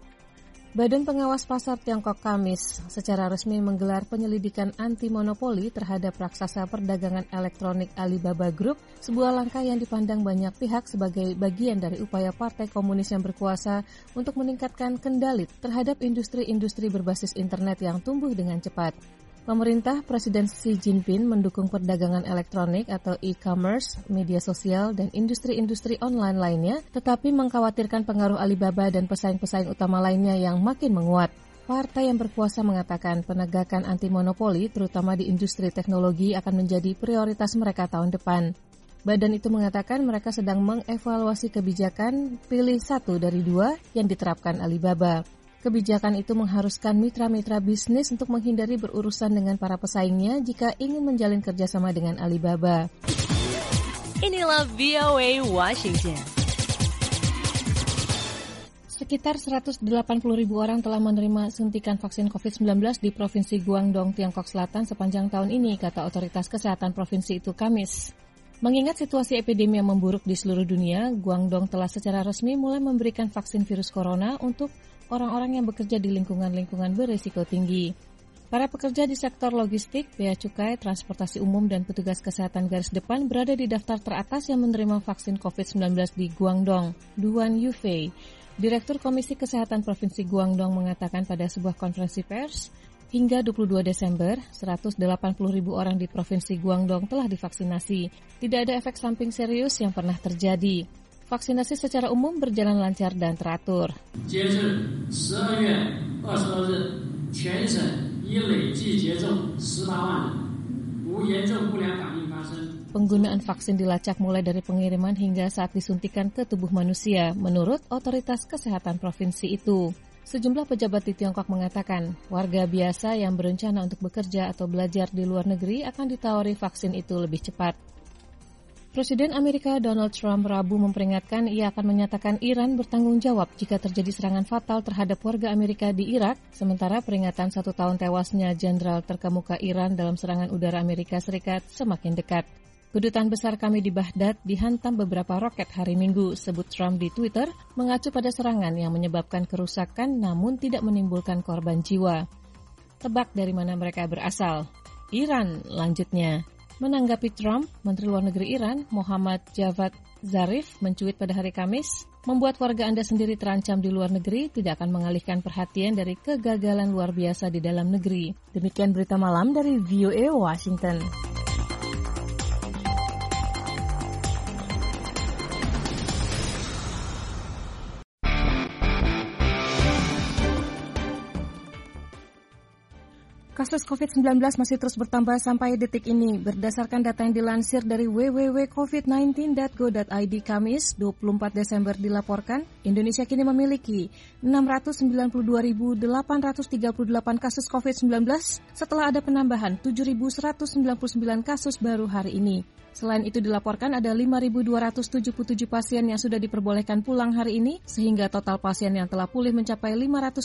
Badan Pengawas Pasar Tiongkok Kamis secara resmi menggelar penyelidikan anti-monopoli terhadap raksasa perdagangan elektronik Alibaba Group, sebuah langkah yang dipandang banyak pihak sebagai bagian dari upaya Partai Komunis yang berkuasa untuk meningkatkan kendali terhadap industri-industri berbasis internet yang tumbuh dengan cepat. Pemerintah Presiden Xi Jinping mendukung perdagangan elektronik atau e-commerce, media sosial, dan industri-industri online lainnya, tetapi mengkhawatirkan pengaruh Alibaba dan pesaing-pesaing utama lainnya yang makin menguat. Partai yang berkuasa mengatakan penegakan anti-monopoli, terutama di industri teknologi, akan menjadi prioritas mereka tahun depan. Badan itu mengatakan mereka sedang mengevaluasi kebijakan pilih 1 dari 2 yang diterapkan Alibaba. Kebijakan itu mengharuskan mitra-mitra bisnis untuk menghindari berurusan dengan para pesaingnya jika ingin menjalin kerjasama dengan Alibaba. Inilah VOA Washington. Sekitar 180.000 orang telah menerima suntikan vaksin COVID-19 di Provinsi Guangdong, Tiongkok Selatan sepanjang tahun ini, kata otoritas kesehatan provinsi itu Kamis. Mengingat situasi epidemi yang memburuk di seluruh dunia, Guangdong telah secara resmi mulai memberikan vaksin virus corona untuk orang-orang yang bekerja di lingkungan-lingkungan berisiko tinggi. Para pekerja di sektor logistik, bea cukai, transportasi umum, dan petugas kesehatan garis depan berada di daftar teratas yang menerima vaksin COVID-19 di Guangdong. Duan Yufei, Direktur Komisi Kesehatan Provinsi Guangdong, mengatakan pada sebuah konferensi pers, hingga 22 Desember, 180.000 orang di Provinsi Guangdong telah divaksinasi. Tidak ada efek samping serius yang pernah terjadi. Vaksinasi secara umum berjalan lancar dan teratur. Penggunaan vaksin dilacak mulai dari pengiriman hingga saat disuntikan ke tubuh manusia, menurut otoritas kesehatan provinsi itu. Sejumlah pejabat di Tiongkok mengatakan, warga biasa yang berencana untuk bekerja atau belajar di luar negeri akan ditawari vaksin itu lebih cepat. Presiden Amerika Donald Trump Rabu memperingatkan ia akan menyatakan Iran bertanggung jawab jika terjadi serangan fatal terhadap warga Amerika di Irak, sementara peringatan 1 tahun tewasnya Jenderal terkemuka Iran dalam serangan udara Amerika Serikat semakin dekat. Kedutaan besar kami di Baghdad dihantam beberapa roket hari Minggu, sebut Trump di Twitter, mengacu pada serangan yang menyebabkan kerusakan namun tidak menimbulkan korban jiwa. Tebak dari mana mereka berasal? Iran, lanjutnya. Menanggapi Trump, Menteri Luar Negeri Iran, Muhammad Javad Zarif, mencuit pada hari Kamis, membuat warga Anda sendiri terancam di luar negeri tidak akan mengalihkan perhatian dari kegagalan luar biasa di dalam negeri. Demikian berita malam dari VOA Washington. Kasus COVID-19 masih terus bertambah sampai detik ini. Berdasarkan data yang dilansir dari www.covid19.go.id Kamis 24 Desember dilaporkan, Indonesia kini memiliki 692.838 kasus COVID-19 setelah ada penambahan 7.199 kasus baru hari ini. Selain itu dilaporkan ada 5.277 pasien yang sudah diperbolehkan pulang hari ini, sehingga total pasien yang telah pulih mencapai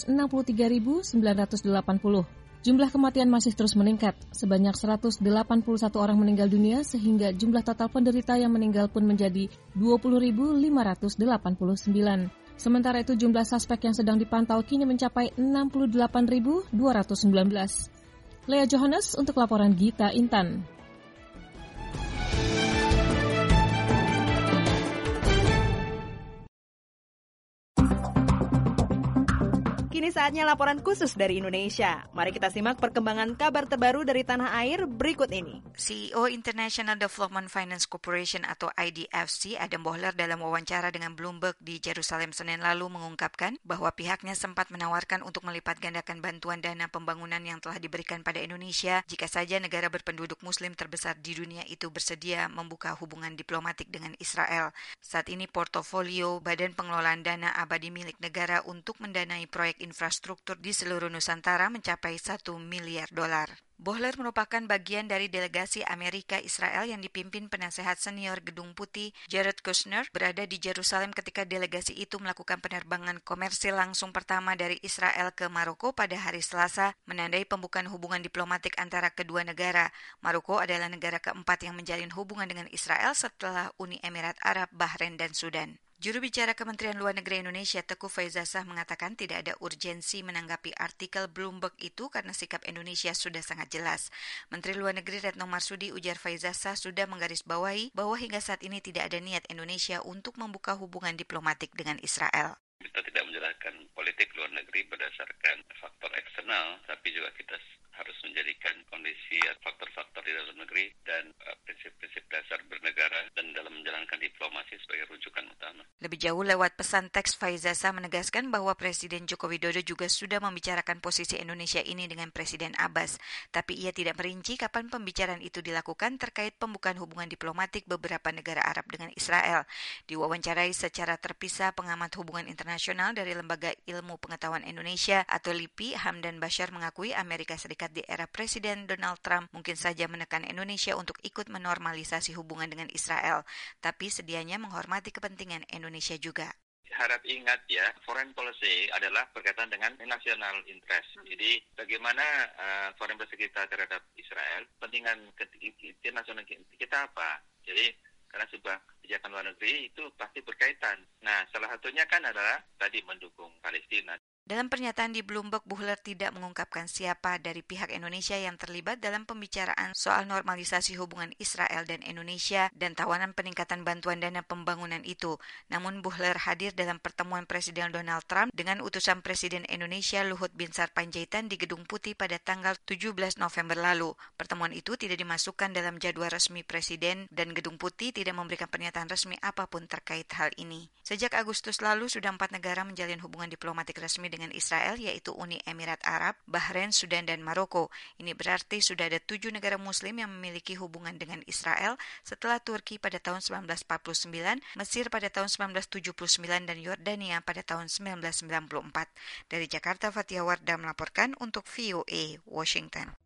563.980. Jumlah kematian masih terus meningkat, sebanyak 181 orang meninggal dunia sehingga jumlah total penderita yang meninggal pun menjadi 20.589. Sementara itu jumlah suspek yang sedang dipantau kini mencapai 68.219. Lea Johannes untuk laporan Gita Intan. Kini saatnya laporan khusus dari Indonesia. Mari kita simak perkembangan kabar terbaru dari tanah air berikut ini. CEO International Development Finance Corporation atau IDFC, Adam Boehler dalam wawancara dengan Bloomberg di Jerusalem Senin lalu mengungkapkan bahwa pihaknya sempat menawarkan untuk melipat gandakan bantuan dana pembangunan yang telah diberikan pada Indonesia jika saja negara berpenduduk muslim terbesar di dunia itu bersedia membuka hubungan diplomatik dengan Israel. Saat ini portofolio Badan Pengelolaan Dana Abadi milik negara untuk mendanai proyek infrastruktur di seluruh Nusantara mencapai $1 miliar. Boehler merupakan bagian dari delegasi Amerika Israel yang dipimpin penasehat senior Gedung Putih Jared Kushner berada di Jerusalem ketika delegasi itu melakukan penerbangan komersil langsung pertama dari Israel ke Maroko pada hari Selasa, menandai pembukaan hubungan diplomatik antara kedua negara. Maroko adalah negara keempat yang menjalin hubungan dengan Israel setelah Uni Emirat Arab, Bahrain, dan Sudan. Juru bicara Kementerian Luar Negeri Indonesia Teguh Faizasah mengatakan tidak ada urgensi menanggapi artikel Bloomberg itu karena sikap Indonesia sudah sangat jelas. Menteri Luar Negeri Retno Marsudi ujar Faizasah sudah menggarisbawahi bahwa hingga saat ini tidak ada niat Indonesia untuk membuka hubungan diplomatik dengan Israel. Kita tidak menjelaskan politik luar negeri berdasarkan faktor eksternal, tapi juga kita harus menjadikan kondisi faktor-faktor di dalam negeri dan prinsip-prinsip dasar bernegara dan dalam menjalankan diplomasi sebagai rujukan utama. Lebih jauh lewat pesan teks, Faizasah menegaskan bahwa Presiden Joko Widodo juga sudah membicarakan posisi Indonesia ini dengan Presiden Abbas, tapi ia tidak merinci kapan pembicaraan itu dilakukan terkait pembukaan hubungan diplomatik beberapa negara Arab dengan Israel. Diwawancarai secara terpisah pengamat hubungan internasional dari Lembaga Ilmu Pengetahuan Indonesia atau LIPI, Hamdan Bashar mengakui Amerika Serikat di era Presiden Donald Trump mungkin saja menekan Indonesia untuk ikut menormalisasi hubungan dengan Israel, tapi sedianya menghormati kepentingan Indonesia juga. Harap ingat ya, foreign policy adalah berkaitan dengan national interest. Jadi bagaimana foreign policy kita terhadap Israel, kepentingan nasional kita apa? Jadi karena sebuah kebijakan luar negeri itu pasti berkaitan. Nah, salah satunya kan adalah tadi mendukung Palestina. Dalam pernyataan di Bloomberg, Boehler tidak mengungkapkan siapa dari pihak Indonesia yang terlibat dalam pembicaraan soal normalisasi hubungan Israel dan Indonesia dan tawanan peningkatan bantuan dana pembangunan itu. Namun Boehler hadir dalam pertemuan Presiden Donald Trump dengan utusan Presiden Indonesia Luhut Binsar Panjaitan di Gedung Putih pada tanggal 17 November lalu. Pertemuan itu tidak dimasukkan dalam jadwal resmi Presiden dan Gedung Putih tidak memberikan pernyataan resmi apapun terkait hal ini. Sejak Agustus lalu, sudah 4 negara menjalin hubungan diplomatik resmi dengan Israel, yaitu Uni Emirat Arab, Bahrain, Sudan, dan Maroko. Ini berarti sudah ada 7 negara muslim yang memiliki hubungan dengan Israel setelah Turki pada tahun 1949, Mesir pada tahun 1979, dan Yordania pada tahun 1994. Dari Jakarta, Fatia Wardah melaporkan untuk VOA Washington.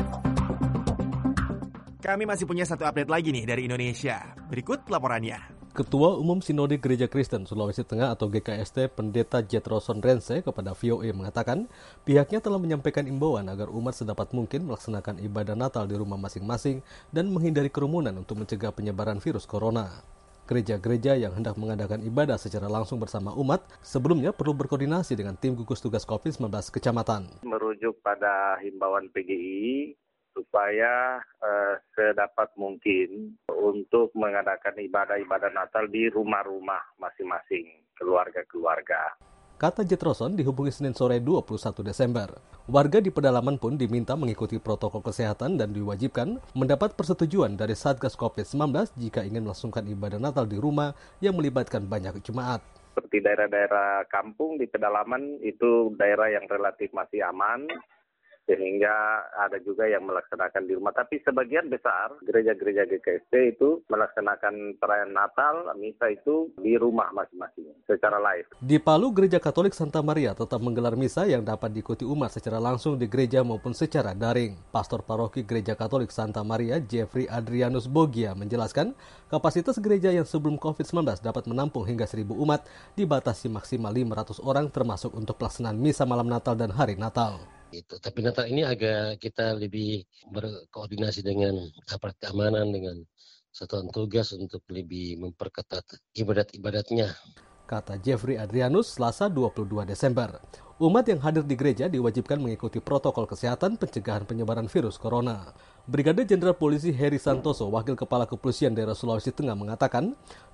Kami masih punya satu update lagi nih dari Indonesia. Berikut laporannya. Ketua Umum Sinode Gereja Kristen Sulawesi Tengah atau GKST Pendeta Jetroson Rense kepada VOA mengatakan pihaknya telah menyampaikan imbauan agar umat sedapat mungkin melaksanakan ibadah Natal di rumah masing-masing dan menghindari kerumunan untuk mencegah penyebaran virus corona. Gereja-gereja yang hendak mengadakan ibadah secara langsung bersama umat sebelumnya perlu berkoordinasi dengan tim gugus tugas COVID-19 kecamatan. Merujuk pada himbauan PGI supaya sedapat mungkin untuk mengadakan ibadah-ibadah Natal di rumah-rumah masing-masing, keluarga-keluarga. Kata Jetroson dihubungi Senin sore 21 Desember. Warga di pedalaman pun diminta mengikuti protokol kesehatan dan diwajibkan mendapat persetujuan dari Satgas COVID-19 jika ingin melangsungkan ibadah Natal di rumah yang melibatkan banyak jemaat. Seperti daerah-daerah kampung di pedalaman itu daerah yang relatif masih aman. sehingga ada juga yang melaksanakan di rumah. Tapi sebagian besar gereja-gereja GKST itu melaksanakan perayaan Natal, misa itu di rumah masing-masing secara live. Di Palu, Gereja Katolik Santa Maria tetap menggelar misa yang dapat diikuti umat secara langsung di gereja maupun secara daring. Pastor Paroki Gereja Katolik Santa Maria, Jeffrey Adrianus Bogia, menjelaskan kapasitas gereja yang sebelum COVID-19 dapat menampung hingga 1.000 umat dibatasi maksimal 500 orang termasuk untuk pelaksanaan misa malam Natal dan hari Natal. Tapi Natal ini agak kita lebih berkoordinasi dengan aparat keamanan, dengan satuan tugas untuk lebih memperketat ibadat-ibadatnya. Kata Jeffrey Adrianus Selasa 22 Desember. Umat yang hadir di gereja diwajibkan mengikuti protokol kesehatan pencegahan penyebaran virus corona. Brigade Jenderal Polisi Heri Santoso, Wakil Kepala Kepolisian Daerah Sulawesi Tengah mengatakan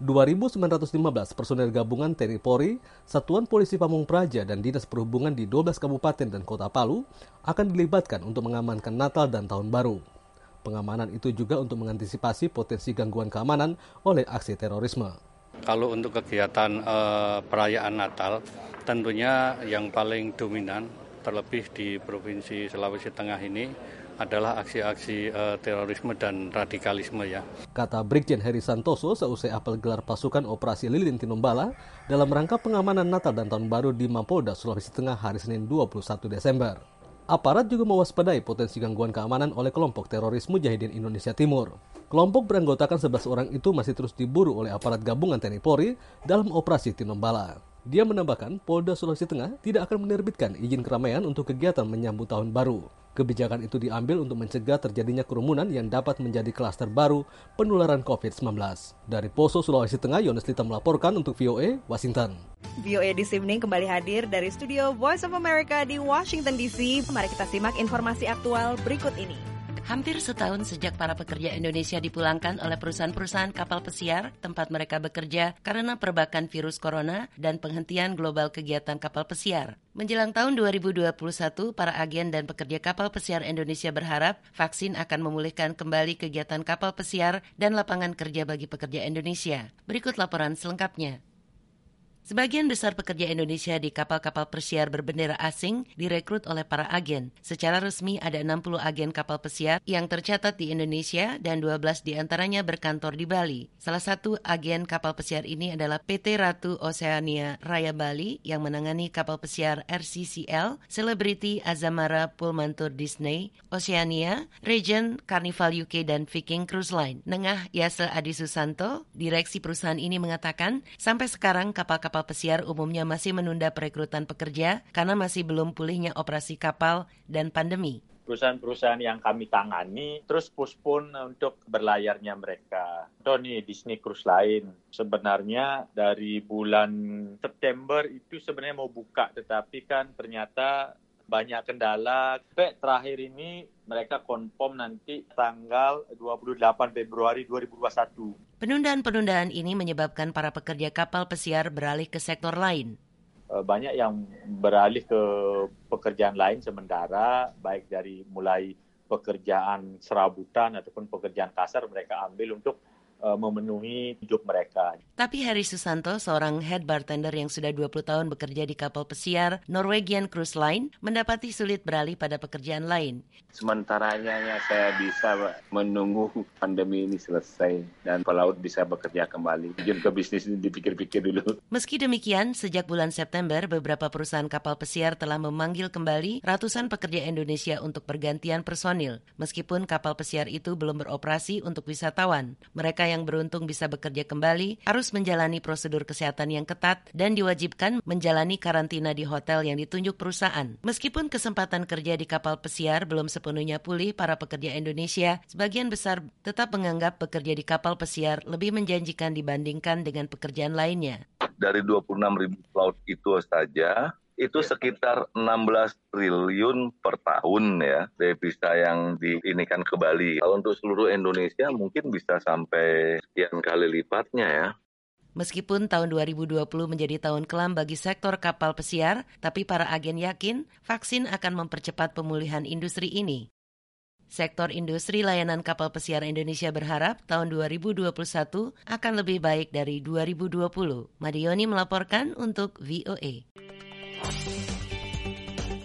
2.915 personel gabungan TNI Polri, Satuan Polisi Pamung Praja dan Dinas Perhubungan di 12 kabupaten dan kota Palu akan dilibatkan untuk mengamankan Natal dan Tahun Baru. Pengamanan itu juga untuk mengantisipasi potensi gangguan keamanan oleh aksi terorisme. Kalau untuk kegiatan perayaan Natal, tentunya yang paling dominan, terlebih di Provinsi Sulawesi Tengah ini, adalah aksi-aksi terorisme dan radikalisme ya. Kata Brigjen Heri Santoso seusai apel gelar pasukan Operasi Lilin Tinombala dalam rangka pengamanan Natal dan Tahun Baru di Mapolda, Sulawesi Tengah hari Senin 21 Desember. Aparat juga mewaspadai potensi gangguan keamanan oleh kelompok teroris Mujahidin Indonesia Timur. Kelompok beranggotakan 11 orang itu masih terus diburu oleh aparat gabungan TNI Polri dalam operasi Tinombala. Dia menambahkan Polda Sulawesi Tengah tidak akan menerbitkan izin keramaian untuk kegiatan menyambut Tahun Baru. Kebijakan itu diambil untuk mencegah terjadinya kerumunan yang dapat menjadi klaster baru penularan COVID-19. Dari Poso, Sulawesi Tengah, Yones Lita melaporkan untuk VOA, Washington. VOA This Evening kembali hadir dari studio Voice of America di Washington DC. Mari kita simak informasi aktual berikut ini. Hampir setahun sejak para pekerja Indonesia dipulangkan oleh perusahaan-perusahaan kapal pesiar tempat mereka bekerja karena perbakan virus corona dan penghentian global kegiatan kapal pesiar. Menjelang tahun 2021, para agen dan pekerja kapal pesiar Indonesia berharap vaksin akan memulihkan kembali kegiatan kapal pesiar dan lapangan kerja bagi pekerja Indonesia. Berikut laporan selengkapnya. Sebagian besar pekerja Indonesia di kapal-kapal pesiar berbendera asing direkrut oleh para agen. Secara resmi ada 60 agen kapal pesiar yang tercatat di Indonesia dan 12 diantaranya berkantor di Bali. Salah satu agen kapal pesiar ini adalah PT Ratu Oceania Raya Bali yang menangani kapal pesiar RCCL, Celebrity Azamara Pullmantur Disney, Oceania, Regent, Carnival UK dan Viking Cruise Line. Nengah Yase Adi Susanto, direksi perusahaan ini mengatakan sampai sekarang kapal-kapal pesiar umumnya masih menunda perekrutan pekerja karena masih belum pulihnya operasi kapal dan pandemi. Perusahaan-perusahaan yang kami tangani terus postpone untuk berlayarnya mereka. Contoh nih Disney Cruise Line, sebenarnya dari bulan September itu sebenarnya mau buka, tetapi kan ternyata banyak kendala. Terakhir ini mereka confirm nanti tanggal 28 Februari 2021. Penundaan-penundaan ini menyebabkan para pekerja kapal pesiar beralih ke sektor lain. Banyak yang beralih ke pekerjaan lain sementara, baik dari mulai pekerjaan serabutan ataupun pekerjaan kasar mereka ambil untuk memenuhi hidup mereka. Tapi Heri Susanto, seorang head bartender yang sudah 20 tahun bekerja di kapal pesiar Norwegian Cruise Line, mendapati sulit beralih pada pekerjaan lain. Sementaranya saya bisa menunggu pandemi ini selesai dan pelaut bisa bekerja kembali. Jun ke bisnis ini dipikir-pikir dulu. Meski demikian, sejak bulan September, beberapa perusahaan kapal pesiar telah memanggil kembali ratusan pekerja Indonesia untuk pergantian personil. Meskipun kapal pesiar itu belum beroperasi untuk wisatawan, mereka yang beruntung bisa bekerja kembali harus menjalani prosedur kesehatan yang ketat dan diwajibkan menjalani karantina di hotel yang ditunjuk perusahaan. Meskipun kesempatan kerja di kapal pesiar belum sepenuhnya pulih, para pekerja Indonesia sebagian besar tetap menganggap bekerja di kapal pesiar lebih menjanjikan dibandingkan dengan pekerjaan lainnya. Dari 26.000 pelaut itu saja, itu sekitar 16 triliun per tahun ya devisa yang diinikan ke Bali. Kalau untuk seluruh Indonesia mungkin bisa sampai sekian kali lipatnya ya. Meskipun tahun 2020 menjadi tahun kelam bagi sektor kapal pesiar, tapi para agen yakin vaksin akan mempercepat pemulihan industri ini. Sektor industri layanan kapal pesiar Indonesia berharap tahun 2021 akan lebih baik dari 2020. Madioni melaporkan untuk VOA.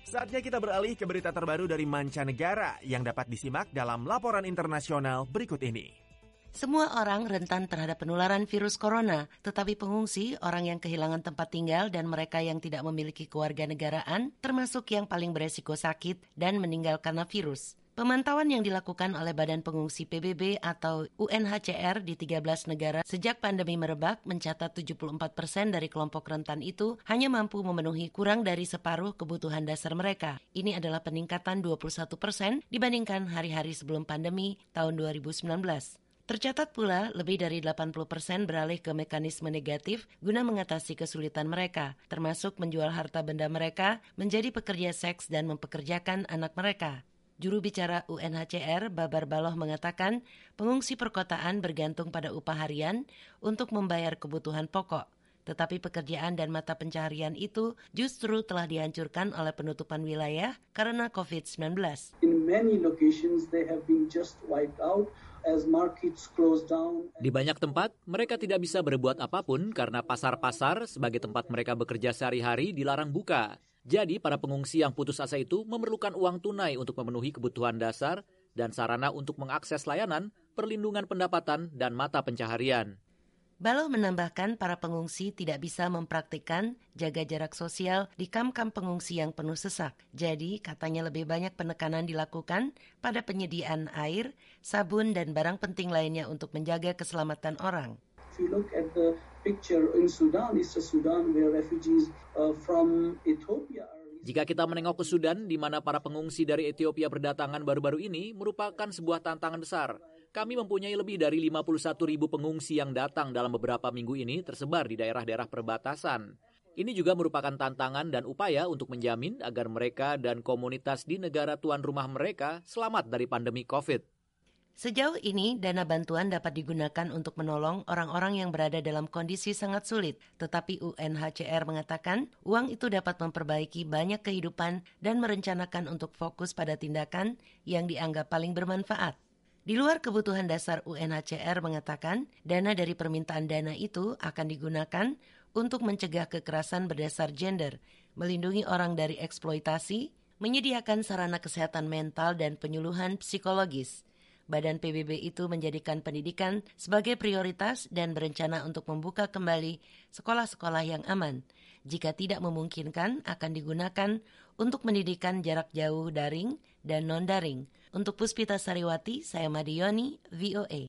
Saatnya kita beralih ke berita terbaru dari mancanegara yang dapat disimak dalam laporan internasional berikut ini. Semua orang rentan terhadap penularan virus corona, tetapi pengungsi, orang yang kehilangan tempat tinggal dan mereka yang tidak memiliki kewarganegaraan, termasuk yang paling beresiko sakit dan meninggal karena virus. Pemantauan yang dilakukan oleh Badan Pengungsi PBB atau UNHCR di 13 negara sejak pandemi merebak mencatat 74% dari kelompok rentan itu hanya mampu memenuhi kurang dari separuh kebutuhan dasar mereka. Ini adalah peningkatan 21% dibandingkan hari-hari sebelum pandemi tahun 2019. Tercatat pula lebih dari 80% beralih ke mekanisme negatif guna mengatasi kesulitan mereka, termasuk menjual harta benda mereka, menjadi pekerja seks dan mempekerjakan anak mereka. Juru bicara UNHCR, Babar Baloh mengatakan, pengungsi perkotaan bergantung pada upah harian untuk membayar kebutuhan pokok. Tetapi pekerjaan dan mata pencaharian itu justru telah dihancurkan oleh penutupan wilayah karena COVID-19. In many locations they have been just wiped out as markets closed down. Di banyak tempat, mereka tidak bisa berbuat apapun karena pasar-pasar sebagai tempat mereka bekerja sehari-hari dilarang buka. Jadi, para pengungsi yang putus asa itu memerlukan uang tunai untuk memenuhi kebutuhan dasar dan sarana untuk mengakses layanan, perlindungan pendapatan, dan mata pencaharian. Baloh menambahkan para pengungsi tidak bisa mempraktikkan jaga jarak sosial di kamp-kamp pengungsi yang penuh sesak. Jadi, katanya lebih banyak penekanan dilakukan pada penyediaan air, sabun, dan barang penting lainnya untuk menjaga keselamatan orang. If you look at the picture in Sudan, Eastern Sudan, where refugees from Ethiopia are... Jika kita menengok ke Sudan, di mana para pengungsi dari Ethiopia berdatangan baru-baru ini, merupakan sebuah tantangan besar. Kami mempunyai lebih dari 51.000 pengungsi yang datang dalam beberapa minggu ini tersebar di daerah-daerah perbatasan. Ini juga merupakan tantangan dan upaya untuk menjamin agar mereka dan komunitas di negara tuan rumah mereka selamat dari pandemi COVID. Sejauh ini, dana bantuan dapat digunakan untuk menolong orang-orang yang berada dalam kondisi sangat sulit. Tetapi UNHCR mengatakan, uang itu dapat memperbaiki banyak kehidupan dan merencanakan untuk fokus pada tindakan yang dianggap paling bermanfaat. Di luar kebutuhan dasar, UNHCR mengatakan, dana dari permintaan dana itu akan digunakan untuk mencegah kekerasan berdasar gender, melindungi orang dari eksploitasi, menyediakan sarana kesehatan mental dan penyuluhan psikologis. Badan PBB itu menjadikan pendidikan sebagai prioritas dan berencana untuk membuka kembali sekolah-sekolah yang aman. Jika tidak memungkinkan, akan digunakan untuk pendidikan jarak jauh daring dan non-daring. Untuk Puspita Sariwati, saya Madioni, VOA.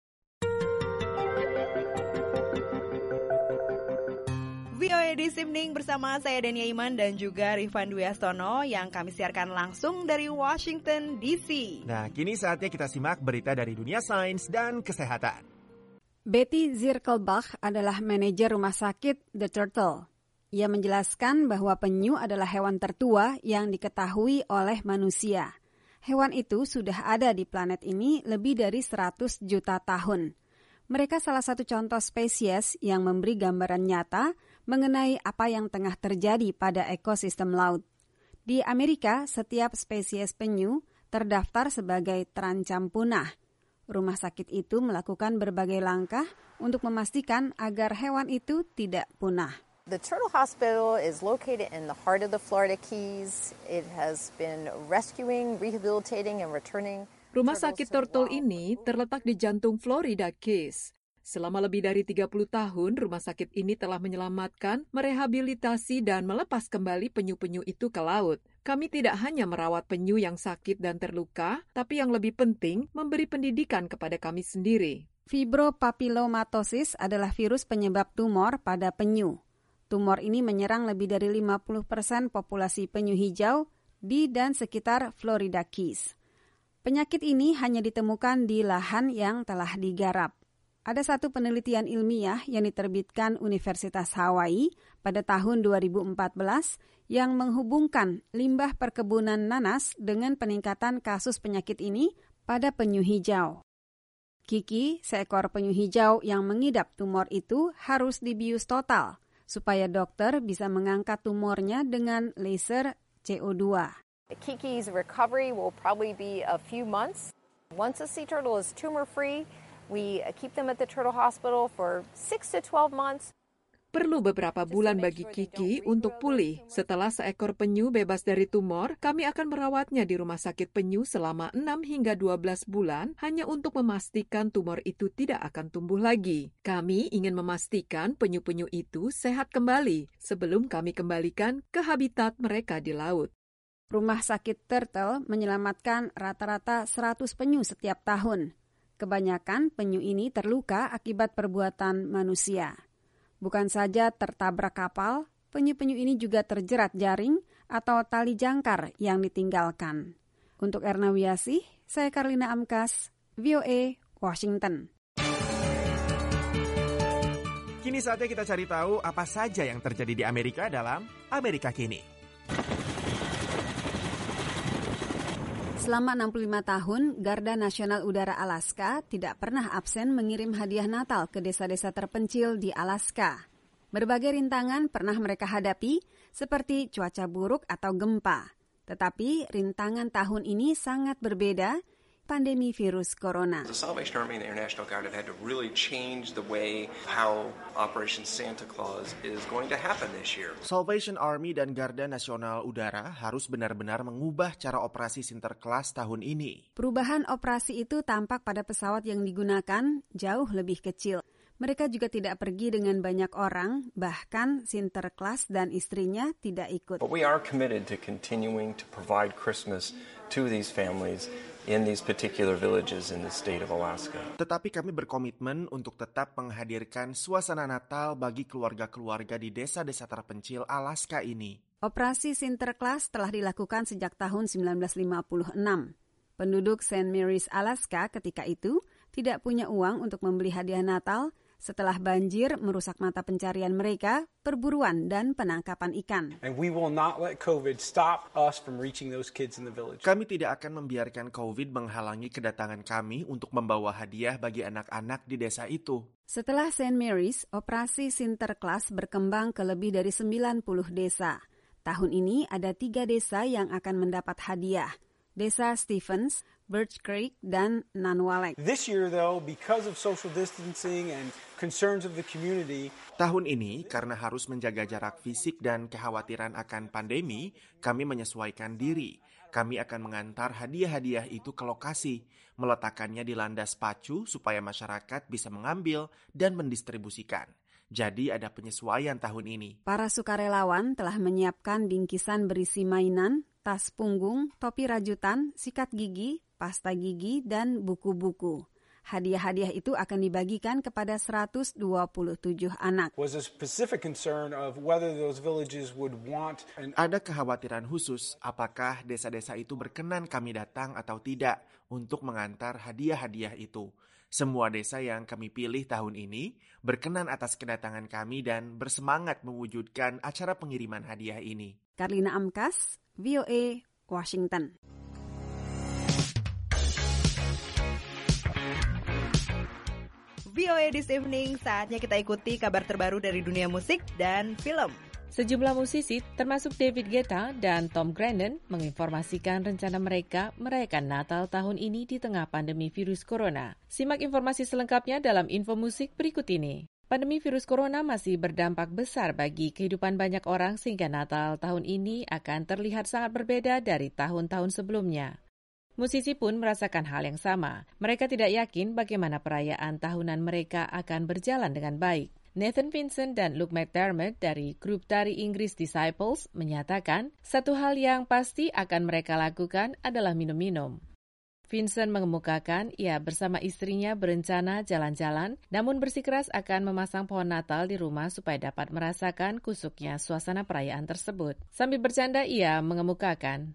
VOA This Evening bersama saya Dania Iman dan juga Rifan Dwi Astono yang kami siarkan langsung dari Washington DC. Nah, kini saatnya kita simak berita dari dunia sains dan kesehatan. Betty Zirkelbach adalah manajer rumah sakit The Turtle. Ia menjelaskan bahwa penyu adalah hewan tertua yang diketahui oleh manusia. Hewan itu sudah ada di planet ini lebih dari 100 juta tahun. Mereka salah satu contoh spesies yang memberi gambaran nyata mengenai apa yang tengah terjadi pada ekosistem laut. Di Amerika, setiap spesies penyu terdaftar sebagai terancam punah. Rumah sakit itu melakukan berbagai langkah untuk memastikan agar hewan itu tidak punah. The Turtle Hospital is located in the heart of the Florida Keys. It has been rescuing, rehabilitating, and returning. Rumah sakit Turtle ini terletak di jantung Florida Keys. Selama lebih dari 30 tahun, rumah sakit ini telah menyelamatkan, merehabilitasi, dan melepas kembali penyu-penyu itu ke laut. Kami tidak hanya merawat penyu yang sakit dan terluka, tapi yang lebih penting, memberi pendidikan kepada kami sendiri. Fibropapillomatosis adalah virus penyebab tumor pada penyu. Tumor ini menyerang lebih dari 50% populasi penyu hijau di dan sekitar Florida Keys. Penyakit ini hanya ditemukan di lahan yang telah digarap. Ada satu penelitian ilmiah yang diterbitkan Universitas Hawaii pada tahun 2014 yang menghubungkan limbah perkebunan nanas dengan peningkatan kasus penyakit ini pada penyu hijau. Kiki, seekor penyu hijau yang mengidap tumor itu, harus dibius total supaya dokter bisa mengangkat tumornya dengan laser CO2. Kiki's recovery will probably be a few months. Once a sea turtle is tumor-free, we keep them at the Turtle Hospital for 6 to 12 months. Perlu beberapa bulan bagi Kiki untuk pulih. Setelah seekor penyu bebas dari tumor, kami akan merawatnya di rumah sakit penyu selama 6 hingga 12 bulan hanya untuk memastikan tumor itu tidak akan tumbuh lagi. Kami ingin memastikan penyu-penyu itu sehat kembali sebelum kami kembalikan ke habitat mereka di laut. Rumah sakit Turtle menyelamatkan rata-rata 100 penyu setiap tahun. Kebanyakan penyu ini terluka akibat perbuatan manusia. Bukan saja tertabrak kapal, penyu-penyu ini juga terjerat jaring atau tali jangkar yang ditinggalkan. Untuk Erna Wiasih, saya Karlina Amkas, VOA, Washington. Kini saatnya kita cari tahu apa saja yang terjadi di Amerika dalam Amerika Kini. Selama 65 tahun, Garda Nasional Udara Alaska tidak pernah absen mengirim hadiah Natal ke desa-desa terpencil di Alaska. Berbagai rintangan pernah mereka hadapi, seperti cuaca buruk atau gempa. Tetapi rintangan tahun ini sangat berbeda, pandemi virus corona. The Salvation Army and the Air National Guard have had to really change the way how Operation Santa Claus is going to happen this year. Salvation Army dan Garda Nasional Udara harus benar-benar mengubah cara operasi Sinterklas tahun ini. Perubahan operasi itu tampak pada pesawat yang digunakan jauh lebih kecil. Mereka juga tidak pergi dengan banyak orang, bahkan Sinterklas dan istrinya tidak ikut. But we are committed to continuing to provide Christmas to these families in these particular villages in the state of Alaska. Tetapi kami berkomitmen untuk tetap menghadirkan suasana Natal bagi keluarga-keluarga di desa-desa terpencil Alaska ini. Operasi Sinterklas telah dilakukan sejak tahun 1956. Penduduk St. Mary's, Alaska ketika itu tidak punya uang untuk membeli hadiah Natal setelah banjir merusak mata pencarian mereka, perburuan dan penangkapan ikan. And we will not let COVID stop us from reaching those kids in the village. Kami tidak akan membiarkan COVID menghalangi kedatangan kami untuk membawa hadiah bagi anak-anak di desa itu. Setelah St. Mary's, operasi Sinterklas berkembang ke lebih dari 90 desa. Tahun ini ada 3 desa yang akan mendapat hadiah. Desa Stephens, Birch Creek, dan Nanwalek. This year, though, because of social distancing and concerns of the community. Tahun ini, karena harus menjaga jarak fisik dan kekhawatiran akan pandemi, kami menyesuaikan diri. Kami akan mengantar hadiah-hadiah itu ke lokasi, meletakkannya di landas pacu supaya masyarakat bisa mengambil dan mendistribusikan. Jadi ada penyesuaian tahun ini. Para sukarelawan telah menyiapkan bingkisan berisi mainan, tas punggung, topi rajutan, sikat gigi, pasta gigi, dan buku-buku. Hadiah-hadiah itu akan dibagikan kepada 127 anak. Ada kekhawatiran khusus apakah desa-desa itu berkenan kami datang atau tidak untuk mengantar hadiah-hadiah itu. Semua desa yang kami pilih tahun ini berkenan atas kedatangan kami dan bersemangat mewujudkan acara pengiriman hadiah ini. Karlina Amkas, VOA, Washington. VOA This Evening, saatnya kita ikuti kabar terbaru dari dunia musik dan film. Sejumlah musisi, termasuk David Guetta dan Tom Grennan, menginformasikan rencana mereka merayakan Natal tahun ini di tengah pandemi virus corona. Simak informasi selengkapnya dalam info musik berikut ini. Pandemi virus corona masih berdampak besar bagi kehidupan banyak orang sehingga Natal tahun ini akan terlihat sangat berbeda dari tahun-tahun sebelumnya. Musisi pun merasakan hal yang sama. Mereka tidak yakin bagaimana perayaan tahunan mereka akan berjalan dengan baik. Nathan Vincent dan Luke McDermott dari grup tari Inggris Disciples menyatakan satu hal yang pasti akan mereka lakukan adalah minum-minum. Vincent mengemukakan ia bersama istrinya berencana jalan-jalan, namun bersikeras akan memasang pohon Natal di rumah supaya dapat merasakan kusuknya suasana perayaan tersebut. Sambil bercanda, ia mengemukakan,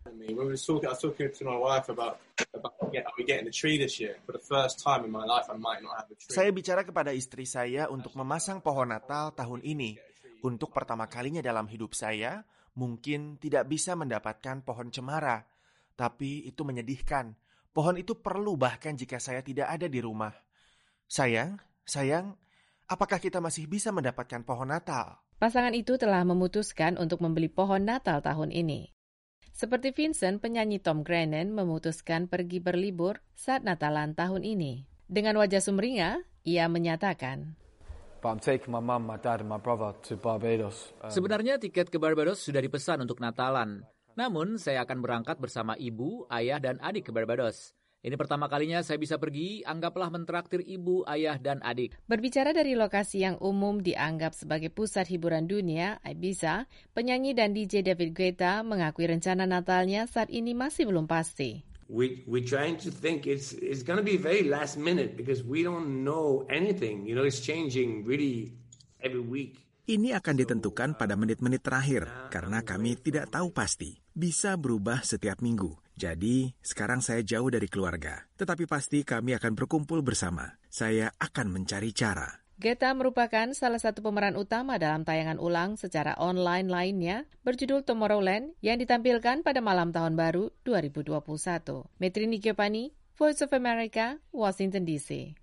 saya bicara kepada istri saya untuk memasang pohon Natal tahun ini. Untuk pertama kalinya dalam hidup saya, mungkin tidak bisa mendapatkan pohon cemara. Tapi itu menyedihkan. Pohon itu perlu bahkan jika saya tidak ada di rumah. Sayang, apakah kita masih bisa mendapatkan pohon Natal? Pasangan itu telah memutuskan untuk membeli pohon Natal tahun ini. Seperti Vincent, penyanyi Tom Grennan memutuskan pergi berlibur saat Natalan tahun ini. Dengan wajah sumringah, ia menyatakan, But I'm taking my mum, my dad and my brother to Barbados. Sebenarnya tiket ke Barbados sudah dipesan untuk Natalan. Namun, saya akan berangkat bersama ibu, ayah, dan adik ke Barbados. Ini pertama kalinya saya bisa pergi, anggaplah mentraktir ibu, ayah, dan adik. Berbicara dari lokasi yang umum dianggap sebagai pusat hiburan dunia, Ibiza, penyanyi dan DJ David Guetta mengakui rencana Natalnya saat ini masih belum pasti. We're trying to think it's going to be very last minute because we don't know anything. You know, it's changing really every week. Ini akan ditentukan pada menit-menit terakhir karena kami tidak tahu pasti. Bisa berubah setiap minggu. Jadi, sekarang saya jauh dari keluarga. Tetapi pasti kami akan berkumpul bersama. Saya akan mencari cara. Guetta merupakan salah satu pemeran utama dalam tayangan ulang secara online lainnya berjudul Tomorrowland yang ditampilkan pada malam tahun baru 2021. Metrini Giovanni, Voice of America, Washington DC.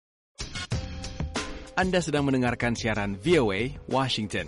Anda sedang mendengarkan siaran VOA Washington.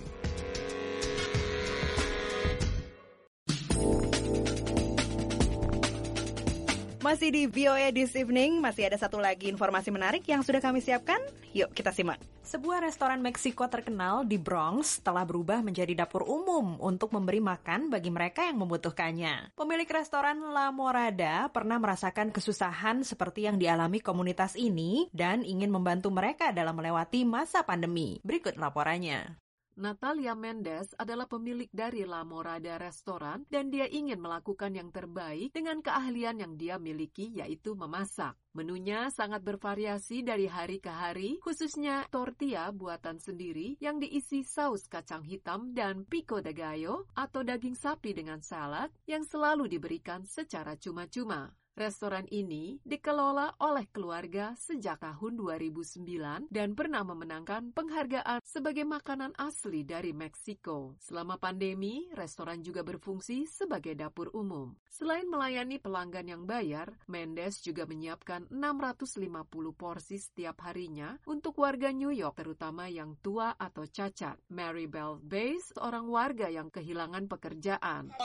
Masih di VOA This Evening, masih ada satu lagi informasi menarik yang sudah kami siapkan. Yuk kita simak. Sebuah restoran Meksiko terkenal di Bronx telah berubah menjadi dapur umum untuk memberi makan bagi mereka yang membutuhkannya. Pemilik restoran La Morada pernah merasakan kesusahan seperti yang dialami komunitas ini dan ingin membantu mereka dalam melewati masa pandemi. Berikut laporannya. Natalia Mendes adalah pemilik dari La Morada Restoran dan dia ingin melakukan yang terbaik dengan keahlian yang dia miliki, yaitu memasak. Menunya sangat bervariasi dari hari ke hari, khususnya tortilla buatan sendiri yang diisi saus kacang hitam dan pico de gallo atau daging sapi dengan salad yang selalu diberikan secara cuma-cuma. Restoran ini dikelola oleh keluarga sejak tahun 2009 dan pernah memenangkan penghargaan sebagai makanan asli dari Meksiko. Selama pandemi, restoran juga berfungsi sebagai dapur umum. Selain melayani pelanggan yang bayar, Mendes juga menyiapkan 650 porsi setiap harinya untuk warga New York, terutama yang tua atau cacat. Mary Bell Bass, seorang warga yang kehilangan pekerjaan.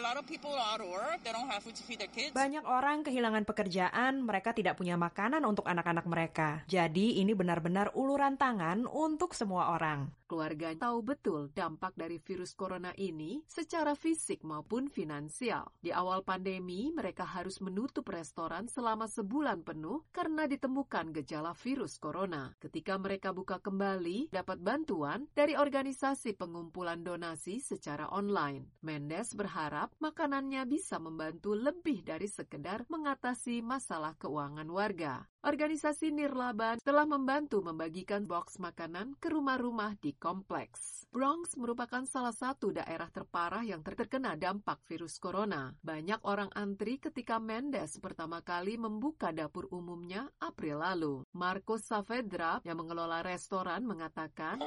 Banyak orang kehilangan pekerjaan, mereka tidak punya makanan untuk anak-anak mereka. Jadi ini benar-benar uluran tangan untuk semua orang. Keluarga tahu betul dampak dari virus corona ini secara fisik maupun finansial. Di awal pandemi, mereka harus menutup restoran selama sebulan penuh karena ditemukan gejala virus corona. Ketika mereka buka kembali, dapat bantuan dari organisasi pengumpulan donasi secara online. Mendes berharap makanannya bisa membantu lebih dari sekedar mengatasi masalah keuangan warga. Organisasi Nirlaba telah membantu membagikan box makanan ke rumah-rumah di kompleks. Bronx merupakan salah satu daerah terparah yang terkena dampak virus corona. Banyak orang antri ketika Mendes pertama kali membuka dapur umumnya April lalu. Marcos Saavedra yang mengelola restoran mengatakan,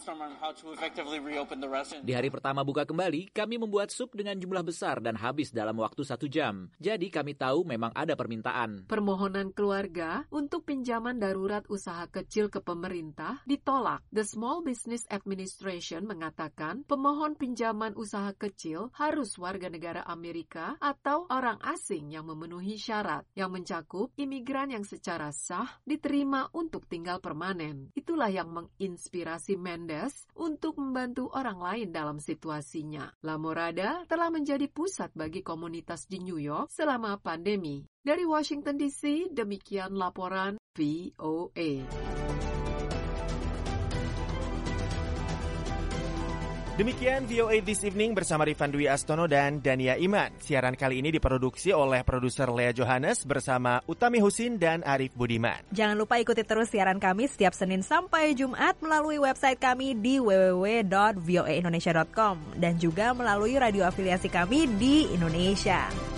di hari pertama buka kembali, kami membuat sup dengan jumlah besar dan habis dalam waktu 1 jam. Jadi kami tahu memang ada permintaan. Permohonan keluarga untuk pinjaman darurat usaha kecil ke pemerintah ditolak. The Small Business Administration mengatakan pemohon pinjaman usaha kecil harus warga negara Amerika atau orang asing yang memenuhi syarat, yang mencakup imigran yang secara sah diterima untuk tinggal permanen. Itulah yang menginspirasi Mendes untuk membantu orang lain dalam situasinya. La Morada telah menjadi pusat bagi komunitas di New York selama pandemi. Dari Washington DC, demikian laporan VOA. Demikian VOA This Evening bersama Rifan Dwi Astono dan Dania Iman. Siaran kali ini diproduksi oleh produser Lea Johannes bersama Utami Husin dan Arif Budiman. Jangan lupa ikuti terus siaran kami setiap Senin sampai Jumat melalui website kami di www.voaindonesia.com dan juga melalui radio afiliasi kami di Indonesia.